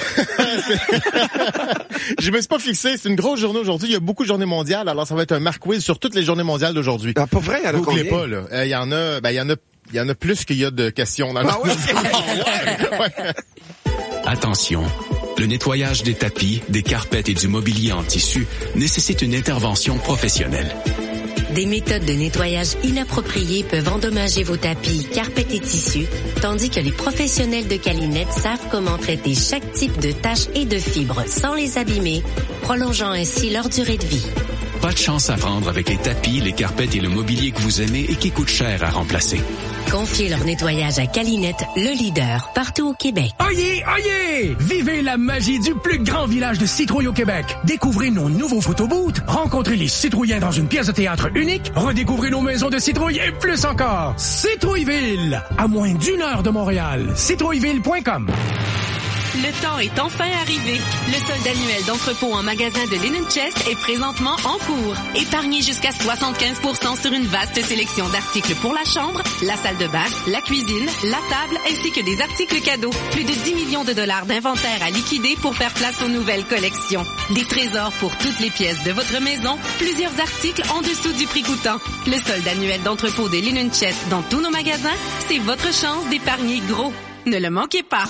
Je me suis pas fixé, c'est une grosse journée aujourd'hui, il y a beaucoup de journées mondiales, alors ça va être un Marquiz sur toutes les journées mondiales d'aujourd'hui. Ah, pas vrai, il y en a combien? pas, là. Il y en a plus qu'il y a de questions dans le ouais. Attention, le nettoyage des tapis, des carpettes et du mobilier en tissu nécessite une intervention professionnelle. Des méthodes de nettoyage inappropriées peuvent endommager vos tapis, carpettes et tissus, tandis que les professionnels de Calinette savent comment traiter chaque type de taches et de fibres sans les abîmer, prolongeant ainsi leur durée de vie. Pas de chance à prendre avec les tapis, les carpettes et le mobilier que vous aimez et qui coûtent cher à remplacer. Confiez leur nettoyage à Calinette, le leader, partout au Québec. Oyez, oyez! Vivez la magie du plus grand village de citrouilles au Québec. Découvrez nos nouveaux photobooths, rencontrez les citrouillens dans une pièce de théâtre unique, redécouvrez nos maisons de citrouilles et plus encore. Citrouilleville, à moins d'1 heure de Montréal. Citrouilleville.com. Le temps est enfin arrivé. Le solde annuel d'entrepôt en magasin de Linen Chest est présentement en cours. Épargnez jusqu'à 75% sur une vaste sélection d'articles pour la chambre, la salle de bain, la cuisine, la table, ainsi que des articles cadeaux. Plus de 10 millions de dollars d'inventaire à liquider pour faire place aux nouvelles collections. Des trésors pour toutes les pièces de votre maison, plusieurs articles en dessous du prix coûtant. Le solde annuel d'entrepôt des Linen Chest dans tous nos magasins, c'est votre chance d'épargner gros. Ne le manquez pas.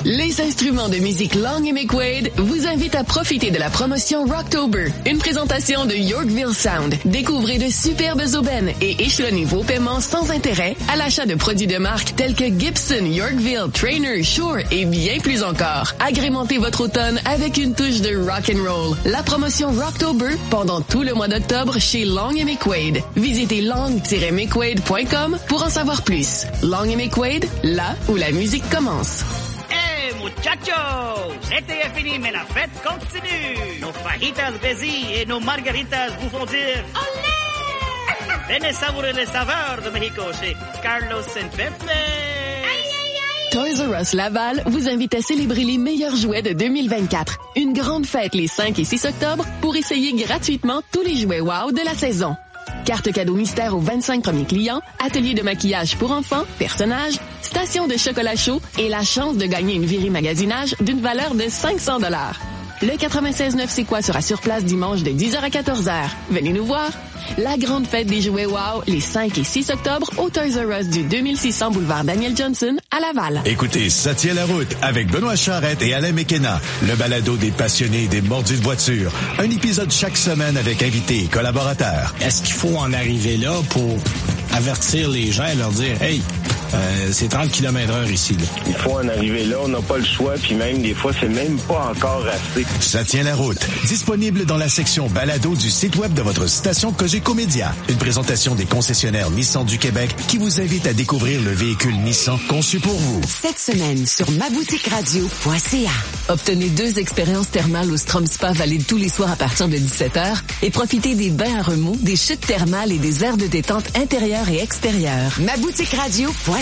Les instruments de musique Long et McQuaid vous invitent à profiter de la promotion Rocktober, une présentation de Yorkville Sound. Découvrez de superbes aubaines et échelonnez vos paiements sans intérêt à l'achat de produits de marque tels que Gibson, Yorkville, Trainer, Shure et bien plus encore. Agrémentez votre automne avec une touche de rock'n'roll. La promotion Rocktober pendant tout le mois d'octobre chez Long et McQuaid. Visitez long-mcquaid.com pour en savoir plus. Long et McQuaid, là où la musique commence. Muchachos, l'été est fini, mais la fête continue. Nos fajitas Bézi et nos margaritas vous font dire olé! Venez savourer les saveurs de Mexico chez Carlos and Pepe. Toys R Us Laval vous invite à célébrer les meilleurs jouets de 2024. Une grande fête les 5 et 6 octobre pour essayer gratuitement tous les jouets wow de la saison. Carte cadeau mystère aux 25 premiers clients, atelier de maquillage pour enfants, personnages, station de chocolat chaud et la chance de gagner une virée magasinage d'une valeur de 500 $. Le 96.9 C'est quoi sera sur place dimanche de 10h à 14h. Venez nous voir. La grande fête des jouets wow les 5 et 6 octobre au Toys R Us du 2600 boulevard Daniel Johnson à Laval. Écoutez, ça tient la route avec Benoît Charrette et Alain Mekena, le balado des passionnés et des mordus de voiture. Un épisode chaque semaine avec invités et collaborateurs. Est-ce qu'il faut en arriver là pour avertir les gens et leur dire « Hey, c'est 30 km/h ici. » Là. Il faut en arriver là, on n'a pas le choix, puis même des fois, c'est même pas encore assez. Ça tient la route. Disponible dans la section balado du site web de votre station Cogeco Média. Une présentation des concessionnaires Nissan du Québec qui vous invite à découvrir le véhicule Nissan conçu pour vous. Cette semaine sur maboutiqueradio.ca. Obtenez 2 expériences thermales au Strom Spa valides tous les soirs à partir de 17h et profitez des bains à remous, des chutes thermales et des aires de détente intérieures et extérieures. maboutiqueradio.ca.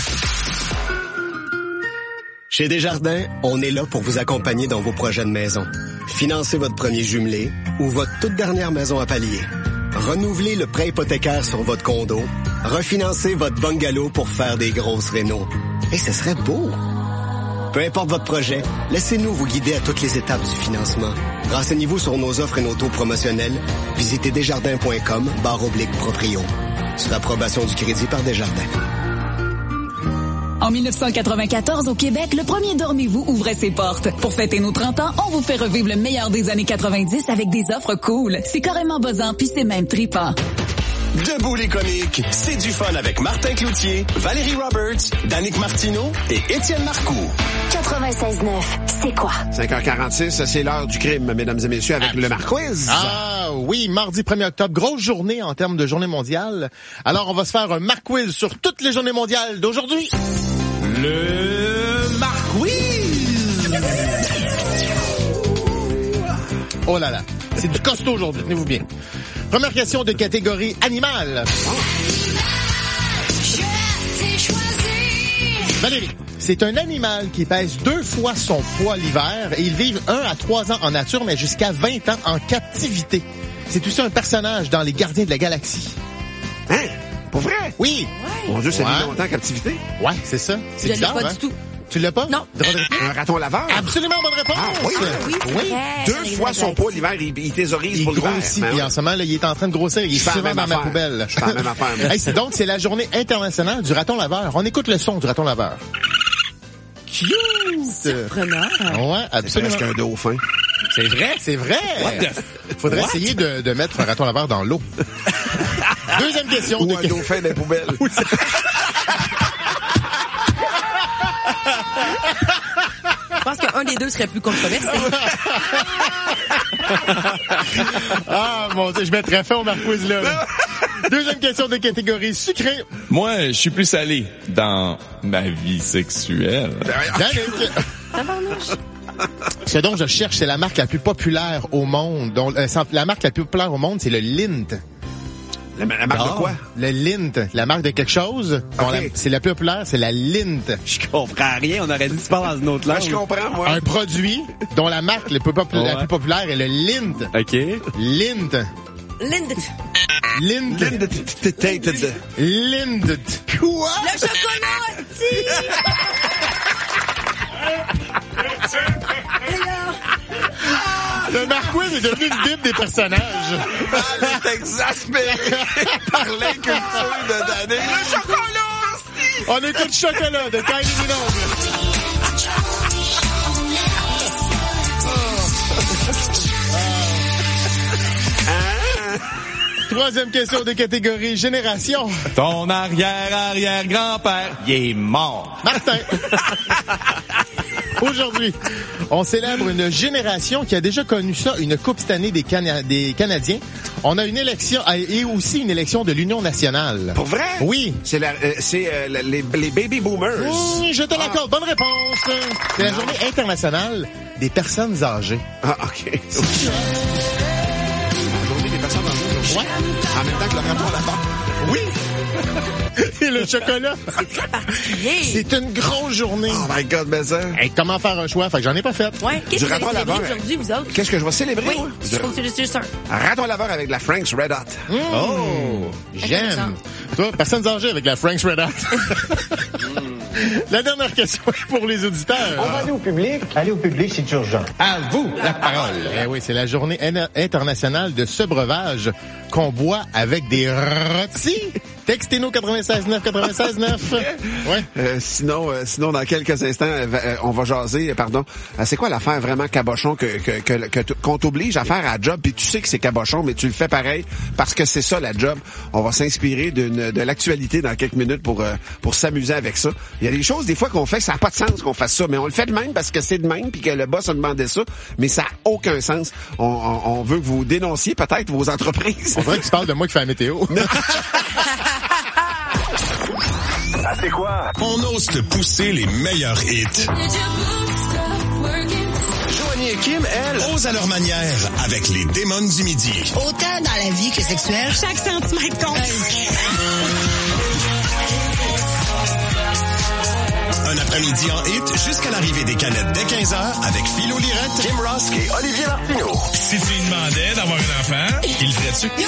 Chez Desjardins, on est là pour vous accompagner dans vos projets de maison. Financez votre premier jumelé ou votre toute dernière maison à palier. Renouvelez le prêt hypothécaire sur votre condo. Refinancez votre bungalow pour faire des grosses rénos. Et ce serait beau! Peu importe votre projet, laissez-nous vous guider à toutes les étapes du financement. Renseignez-vous sur nos offres et nos taux promotionnels. Visitez desjardins.com/proprio. Sur approbation du crédit par Desjardins. En 1994, au Québec, le premier Dormez-vous ouvrait ses portes. Pour fêter nos 30 ans, on vous fait revivre le meilleur des années 90 avec des offres cool. C'est carrément buzzant, puis c'est même trippant. Debout les comiques, c'est du fun avec Martin Cloutier, Valérie Roberts, Danick Martineau et Étienne Marcoux. 96.9, c'est quoi? 5h46, c'est l'heure du crime, mesdames et messieurs, avec le Marquiz. Ah oui, mardi 1er octobre, grosse journée en termes de journée mondiale. Alors, on va se faire un Marquiz sur toutes les journées mondiales d'aujourd'hui. Le Marquiz! Oh là là, c'est du costaud aujourd'hui, tenez-vous bien. Première question de catégorie animale. Valérie, c'est un animal qui pèse 2 fois son poids l'hiver et ils vivent 1 à 3 ans en nature, mais jusqu'à 20 ans en captivité. C'est aussi un personnage dans Les Gardiens de la Galaxie. Hein? Pour vrai? Oui. Ouais. Mon Dieu, ça vit longtemps en captivité? Ouais, c'est ça. C'est je bizarre, l'ai pas du tout. Tu l'as pas? Non. Un raton laveur? Absolument, bonne réponse. Ah, oui. Oui. 2 fois son poids l'hiver, il thésaurise pour l'hiver. Grossit, et en ce moment, là, il est en train de grossir, il est souvent dans ma poubelle. Je fais la même affaire. Hey, c'est la journée internationale du raton laveur. On écoute le son du raton laveur. Cute! Surprenant. Ouais, absolument. C'est presque un dauphin. C'est vrai? C'est vrai! Faudrait essayer de mettre un raton laveur dans l'eau. Deuxième question. Ou un dauphin dans les poubelles. Je pense qu'un des deux serait plus controversé. Ah, mon Dieu, je mettrais fin au Marquiz là. Deuxième question de catégorie sucrée. Moi, je suis plus salé dans ma vie sexuelle. Ce dont je cherche, c'est la marque la plus populaire au monde. La marque la plus populaire au monde, c'est le Lindt. La marque de quoi? Le Lindt, la marque de quelque chose. Okay. C'est la plus populaire, c'est la Lindt. Je comprends rien, on aurait dit tu parles dans une autre langue. Je comprends, moi. Un produit dont la marque la plus populaire est le Lindt. OK. Lindt. Quoi? Le chocolat, si! Le Marquiz est devenu une bible des personnages. Elle est exaspérée par l'inculture de Danny. Le chocolat, si! On écoute Chocolat de Kylie Minogue. Troisième question de catégorie génération. Ton arrière-arrière-grand-père, il est mort. Martin. Aujourd'hui, on célèbre une génération qui a déjà connu ça, une coupe cette année des Canadiens. On a une élection et aussi une élection de l'Union nationale. Pour vrai? Oui. C'est les baby boomers. Oui, je te l'accorde. Bonne réponse. C'est la journée internationale des personnes âgées. Ah, OK. La journée des personnes âgées. Ouais. En même temps que le rapport à la barre. Oui. Et le chocolat. C'est très particulier. C'est une grosse journée. Oh my God, mais ça. Hey, comment faire un choix? Fait que j'en ai pas fait. Ouais. Qu'est-ce que vous allez célébrer aujourd'hui, vous autres? Qu'est-ce que je vais célébrer, oui. moi? Il faut que tu le suces un. Raton laveur avec de la Frank's Red Hot. Oh! J'aime. Toi, personnes âgées avec la Frank's Red Hot. La dernière question est pour les auditeurs. On va aller au public. Aller au public, c'est urgent. À vous, la parole. Eh oui, c'est la journée internationale de ce breuvage qu'on boit avec des rôtis. Textez-nous 96.9. Ouais. Sinon, dans quelques instants, on va jaser, c'est quoi l'affaire vraiment cabochon qu'on t'oblige à faire à job, puis tu sais que c'est cabochon, mais tu le fais pareil parce que c'est ça la job. On va s'inspirer de l'actualité dans quelques minutes pour s'amuser avec ça. Il y a des choses, des fois, qu'on fait, ça n'a pas de sens qu'on fasse ça, mais on le fait de même parce que c'est de même, puis que le boss a demandé ça, mais ça n'a aucun sens. On veut que vous dénonciez peut-être vos entreprises. On dirait que tu parles de moi qui fais la météo. Ah, c'est quoi? On ose te pousser les meilleurs hits. Joanie et Kim, elles, osent à leur manière avec les démons du midi. Autant dans la vie que sexuelle, chaque centimètre compte. Un après-midi en hit jusqu'à l'arrivée des canettes dès 15h avec Philo Lirette, Kim Ross et Olivier Martineau. Si tu lui demandais d'avoir un enfant, il le ferait-tu? No.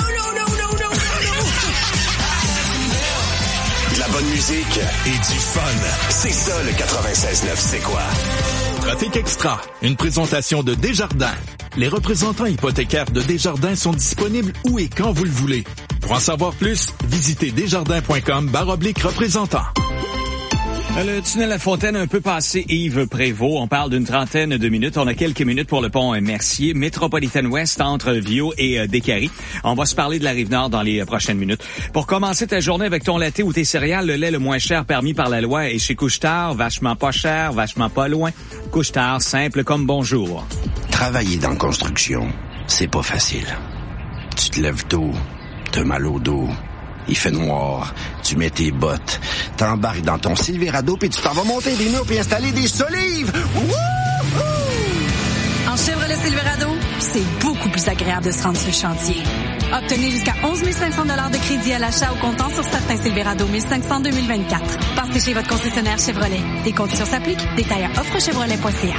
De la bonne musique et du fun. C'est ça le 96.9, c'est quoi? Trafic Extra, une présentation de Desjardins. Les représentants hypothécaires de Desjardins sont disponibles où et quand vous le voulez. Pour en savoir plus, visitez desjardins.com/représentant. Le tunnel à Fontaine un peu passé, Yves Prévost. On parle d'une trentaine de minutes. On a quelques minutes pour le pont Mercier, Métropolitaine Ouest entre Viau et Décarie. On va se parler de la Rive-Nord dans les prochaines minutes. Pour commencer ta journée avec ton latte ou tes céréales, le lait le moins cher permis par la loi est chez Couche-Tard. Vachement pas cher, vachement pas loin. Couche-Tard, simple comme bonjour. Travailler dans la construction, c'est pas facile. Tu te lèves tôt, t'as mal au dos. Il fait noir, tu mets tes bottes, t'embarques dans ton Silverado puis tu t'en vas monter des murs puis installer des solives. Wouhou! En Chevrolet Silverado, c'est beaucoup plus agréable de se rendre sur le chantier. Obtenez jusqu'à 11 500 $ de crédit à l'achat au comptant sur certains Silverado 1500 2024. Passez chez votre concessionnaire Chevrolet. Des conditions s'appliquent. Détails à offrechevrolet.ca.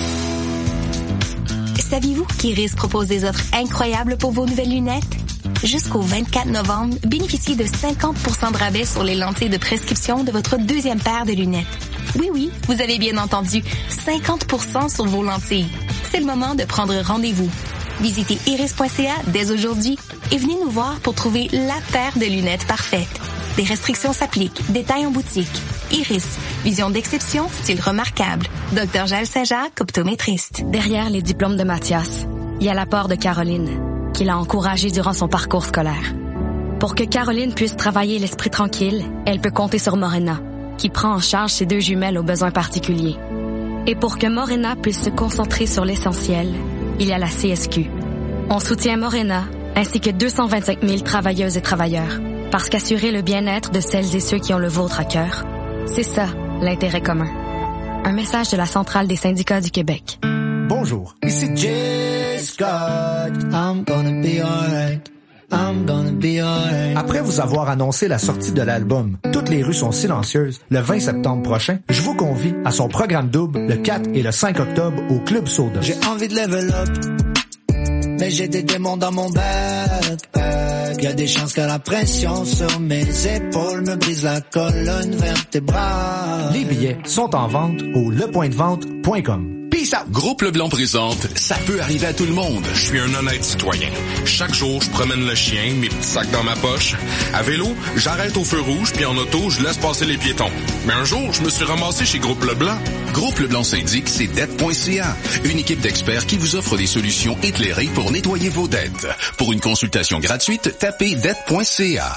Saviez-vous qu'Iris propose des offres incroyables pour vos nouvelles lunettes? Jusqu'au 24 novembre, bénéficiez de 50% de rabais sur les lentilles de prescription de votre deuxième paire de lunettes. Oui, vous avez bien entendu, 50% sur vos lentilles. C'est le moment de prendre rendez-vous. Visitez iris.ca dès aujourd'hui et venez nous voir pour trouver la paire de lunettes parfaite. Des restrictions s'appliquent. Détails en boutique. Iris. Vision d'exception, style remarquable. Dr Jaël Saint-Jacques, optométriste. Derrière les diplômes de Mathias, il y a l'apport de Caroline, qui l'a encouragée durant son parcours scolaire. Pour que Caroline puisse travailler l'esprit tranquille, elle peut compter sur Morena, qui prend en charge ses deux jumelles aux besoins particuliers. Et pour que Morena puisse se concentrer sur l'essentiel, il y a la CSQ. On soutient Morena, ainsi que 225 000 travailleuses et travailleurs, parce qu'assurer le bien-être de celles et ceux qui ont le vôtre à cœur, c'est ça, l'intérêt commun. Un message de la Centrale des syndicats du Québec. Bonjour, ici Jay Scott. I'm gonna be alright. I'm gonna be alright. Après vous avoir annoncé la sortie de l'album Toutes les rues sont silencieuses le 20 septembre prochain, je vous convie à son programme double le 4 et le 5 octobre au Club Soda. J'ai envie de level up, mais j'ai des démons dans mon backpack. Y'a des chances que la pression sur mes épaules me brise la colonne vertébrale. Les billets sont en vente au lepointdevente.com. Oublie ça. Groupe Leblanc présente « Ça peut arriver à tout le monde ». Je suis un honnête citoyen. Chaque jour, je promène le chien, mes petits sacs dans ma poche. À vélo, j'arrête au feu rouge, puis en auto, je laisse passer les piétons. Mais un jour, je me suis ramassé chez Groupe Leblanc. Groupe Leblanc syndic, c'est dette.ca. Une équipe d'experts qui vous offre des solutions éclairées pour nettoyer vos dettes. Pour une consultation gratuite, tapez dette.ca.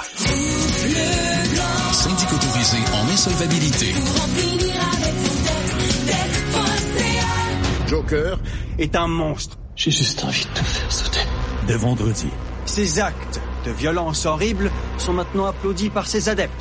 Syndic autorisé en insolvabilité. Joker est un monstre. J'ai juste envie de te faire sauter. Dès vendredi. Ses actes de violence horrible sont maintenant applaudis par ses adeptes.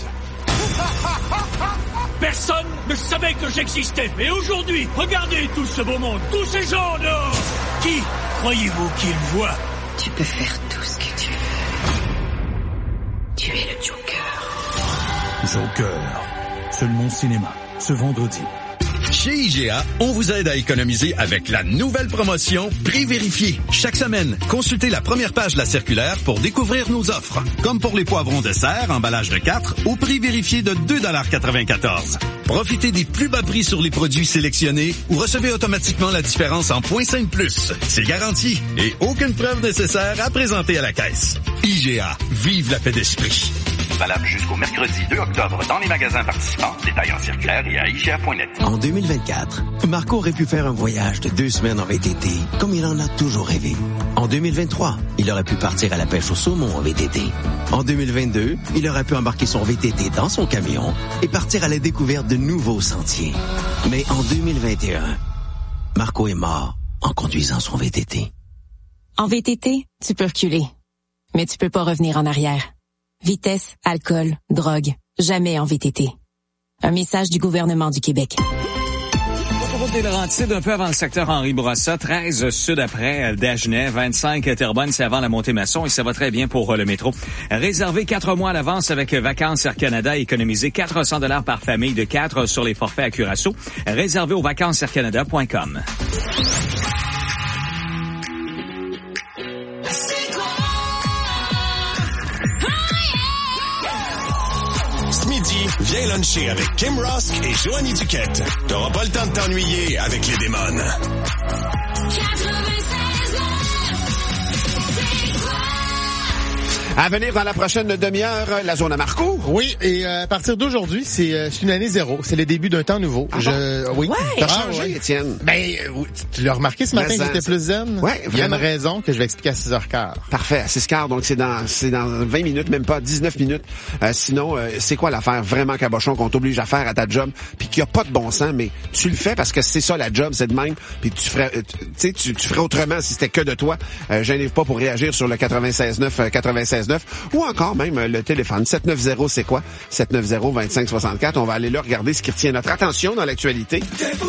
Personne ne savait que j'existais. Mais aujourd'hui, regardez tout ce beau monde, tous ces gens dehors. Qui croyez-vous qu'ils voient? Tu peux faire tout ce que tu veux. Tu es le Joker. Joker. Seulement au cinéma. Ce vendredi. Chez IGA, on vous aide à économiser avec la nouvelle promotion Prix vérifié. Chaque semaine, consultez la première page de la circulaire pour découvrir nos offres. Comme pour les poivrons de serre, emballage de 4, au prix vérifié de 2,94 $. Profitez des plus bas prix sur les produits sélectionnés ou recevez automatiquement la différence en .5+. C'est garanti et aucune preuve nécessaire à présenter à la caisse. IGA, vive la paix d'esprit. Valable jusqu'au mercredi 2 octobre dans les magasins participants. Détails en circulaire et à IGA.net. En 2024, Marco aurait pu faire un voyage de 2 semaines en VTT, comme il en a toujours rêvé. En 2023, il aurait pu partir à la pêche au saumon en VTT. En 2022, il aurait pu embarquer son VTT dans son camion et partir à la découverte de nouveaux sentiers. Mais en 2021, Marco est mort en conduisant son VTT. En VTT, tu peux reculer, mais tu peux pas revenir en arrière. Vitesse, alcool, drogue, jamais en VTT. Un message du gouvernement du Québec. Autoroute des Laurentides, un peu avant le secteur Henri Bourassa, 13 sud après Dagenais, 25 Terrebonne, c'est avant la Montée-Masson et ça va très bien pour le métro. Réservé 4 mois à l'avance avec Vacances Air Canada, économisez $400 par famille de 4 sur les forfaits à Curaçao. Réservé au vacancesaircanada.com. Viens luncher avec Kim Rosk et Joanie Duquette. T'auras pas le temps de t'ennuyer avec les démons. À venir dans la prochaine demi-heure, la zone à Marco. Oui, et à partir d'aujourd'hui, c'est une année zéro. C'est le début d'un temps nouveau. Oui. Ouais. T'as changé, Étienne. Ben, tu l'as remarqué ce matin que j'étais plus zen? Ouais, il y a une raison que je vais expliquer à 6h15. Parfait, à 6h15, donc c'est dans 20 minutes, même pas 19 minutes. Sinon, c'est quoi l'affaire vraiment cabochon qu'on t'oblige à faire à ta job, puis qu'il y a pas de bon sens, mais tu le fais parce que c'est ça la job, c'est de même, puis tu ferais autrement si c'était que de toi. Gênez-vous pas pour réagir sur le 96.9, ou encore même le téléphone 790 c'est quoi 790-2564. On va aller là regarder ce qui retient notre attention dans l'actualité.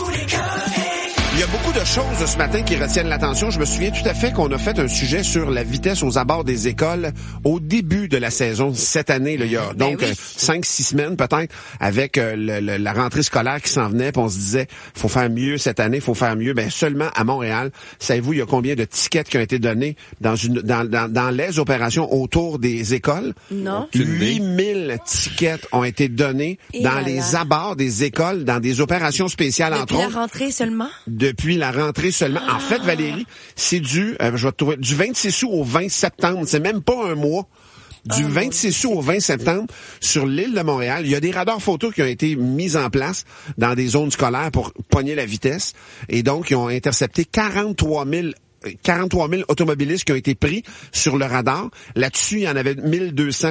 Il y a beaucoup de choses ce matin qui retiennent l'attention. Je me souviens tout à fait qu'on a fait un sujet sur la vitesse aux abords des écoles au début de la saison cette année. Là, il y a donc 5-6 semaines peut-être avec la rentrée scolaire qui s'en venait. Puis on se disait, faut faire mieux cette année, faut faire mieux. Ben seulement à Montréal, savez-vous, il y a combien de tickets qui ont été donnés dans les opérations autour des écoles? Non. 8000 tickets ont été donnés dans les abords des écoles, dans des opérations spéciales entre autres. Depuis la rentrée seulement? Depuis la rentrée seulement. En fait, Valérie, c'est du 26 août au 20 septembre. C'est même pas un mois. Du 26 août au 20 septembre, sur l'île de Montréal, il y a des radars photos qui ont été mis en place dans des zones scolaires pour pogner la vitesse. Et donc, ils ont intercepté 43 000 automobilistes qui ont été pris sur le radar. Là-dessus, il y en avait 1200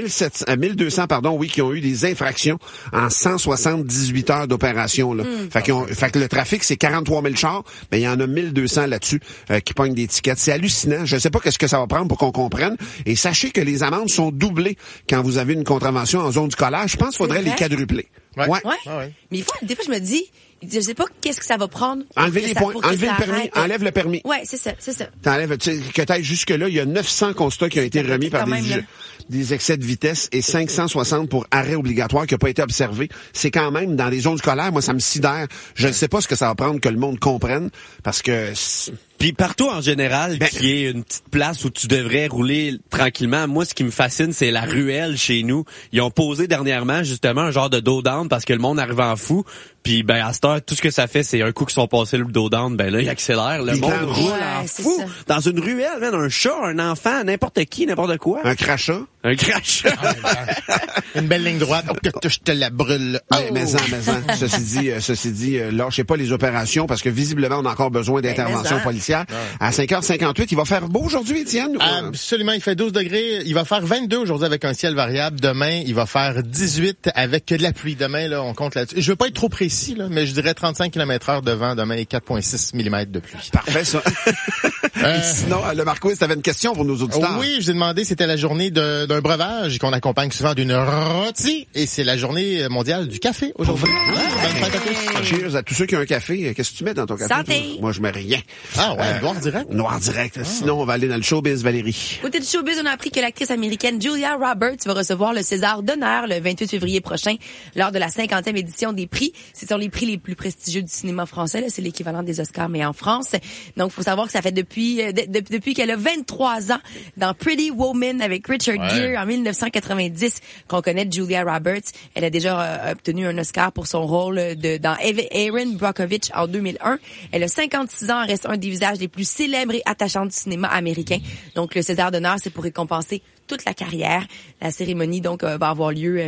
qui ont eu des infractions en 178 heures d'opération. Là. Fait que le trafic, c'est 43 000 chars, mais il y en a 1200 là-dessus qui pognent des tickets. C'est hallucinant. Je ne sais pas qu'est-ce que ça va prendre pour qu'on comprenne. Et sachez que les amendes sont doublées quand vous avez une contravention en zone scolaire. Je pense qu'il faudrait les quadrupler. Ouais. Mais des fois, je me dis, je sais pas qu'est-ce que ça va prendre. Enlever les points, enlever le permis, enlève le permis. Ouais, c'est ça. T'enlèves, que t'ailles jusque-là, il y a 900 constats qui ont été remis par des juges. des excès de vitesse et 560 pour arrêt obligatoire qui n'a pas été observé. C'est quand même dans les zones scolaires, moi ça me sidère. Je ne sais pas ce que ça va prendre que le monde comprenne parce que... Puis partout en général, qui est une petite place où tu devrais rouler tranquillement. Moi, ce qui me fascine, c'est la ruelle chez nous. Ils ont posé dernièrement justement un genre de dos down parce que le monde arrive en fou. Puis ben à cette heure, tout ce que ça fait, c'est un coup qu'ils sont passés le dos down, ben là, ils accélèrent. Le monde roule en fou dans une ruelle, man, un chat, un enfant, n'importe qui, n'importe quoi. Un crachat. Un crachat. Une belle ligne droite. Oh, que je te la brûle. Oh. Mais ceci dit, lâchez pas les opérations parce que visiblement, on a encore besoin d'intervention policière. À 5h58, il va faire beau aujourd'hui, Étienne? Absolument, il fait 12 degrés. Il va faire 22 aujourd'hui avec un ciel variable. Demain, il va faire 18 avec de la pluie. Demain, là, on compte là-dessus. Je veux pas être trop précis, là, mais je dirais 35 km/h de vent demain et 4,6 mm de pluie. Parfait, ça. Sinon, le Marco, tu avais une question pour nos auditeurs. Oui, je vous ai demandé, c'était la journée d'un breuvage qu'on accompagne souvent d'une rôtie. Et c'est la journée mondiale du café aujourd'hui. Bonne fête à tous. Cheers à tous ceux qui ont un café. Qu'est-ce que tu mets dans ton café? Santé! Moi, je mets rien. Ah ouais, noir direct? Noir direct. Sinon, on va aller dans le showbiz, Valérie. Côté du showbiz, on a appris que l'actrice américaine Julia Roberts va recevoir le César d'honneur le 28 février prochain lors de la 50e édition des prix. Ce sont les prix les plus prestigieux du cinéma français. Là. C'est l'équivalent des Oscars, mais en France. Donc, il faut savoir que ça fait depuis qu'elle a 23 ans dans Pretty Woman avec Richard Gere en 1990 qu'on connaît Julia Roberts. Elle a déjà obtenu un Oscar pour son rôle dans Erin Brockovich en 2001. Elle a 56 ans, reste un des visages les plus célèbres et attachants du cinéma américain. Donc, le César d'honneur, c'est pour récompenser toute la carrière. La cérémonie, donc, va avoir lieu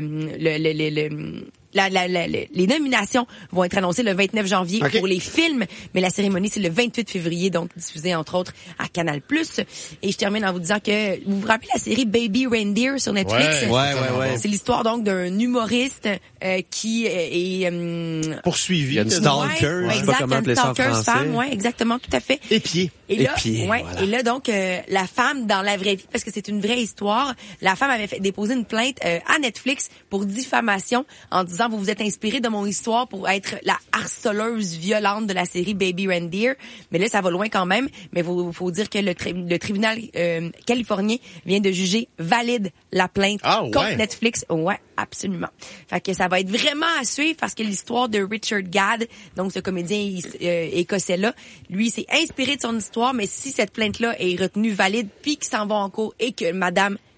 les nominations vont être annoncées le 29 janvier pour les films, mais la cérémonie, c'est le 28 février, donc diffusée, entre autres, à Canal+. Et je termine en vous disant que, vous vous rappelez la série Baby Reindeer sur Netflix? Ouais. C'est l'histoire, donc, d'un humoriste qui est poursuivi. Il y a une stalker, je sais pas comment appeler ça en français. Femme, exactement, tout à fait. Épiée. Et là, donc, la femme, dans la vraie vie, parce que c'est une vraie histoire, la femme avait déposé une plainte à Netflix pour diffamation en disant vous vous êtes inspiré de mon histoire pour être la harceleuse violente de la série Baby Reindeer. Mais là, ça va loin quand même. Mais faut dire que le tribunal californien vient de juger valide la plainte contre Netflix. Ouais, absolument. Fait que ça va être vraiment à suivre parce que l'histoire de Richard Gadd, donc ce comédien écossais-là, lui, s'est inspiré de son histoire. Mais si cette plainte-là est retenue valide puis qu'il s'en va en cours et que madame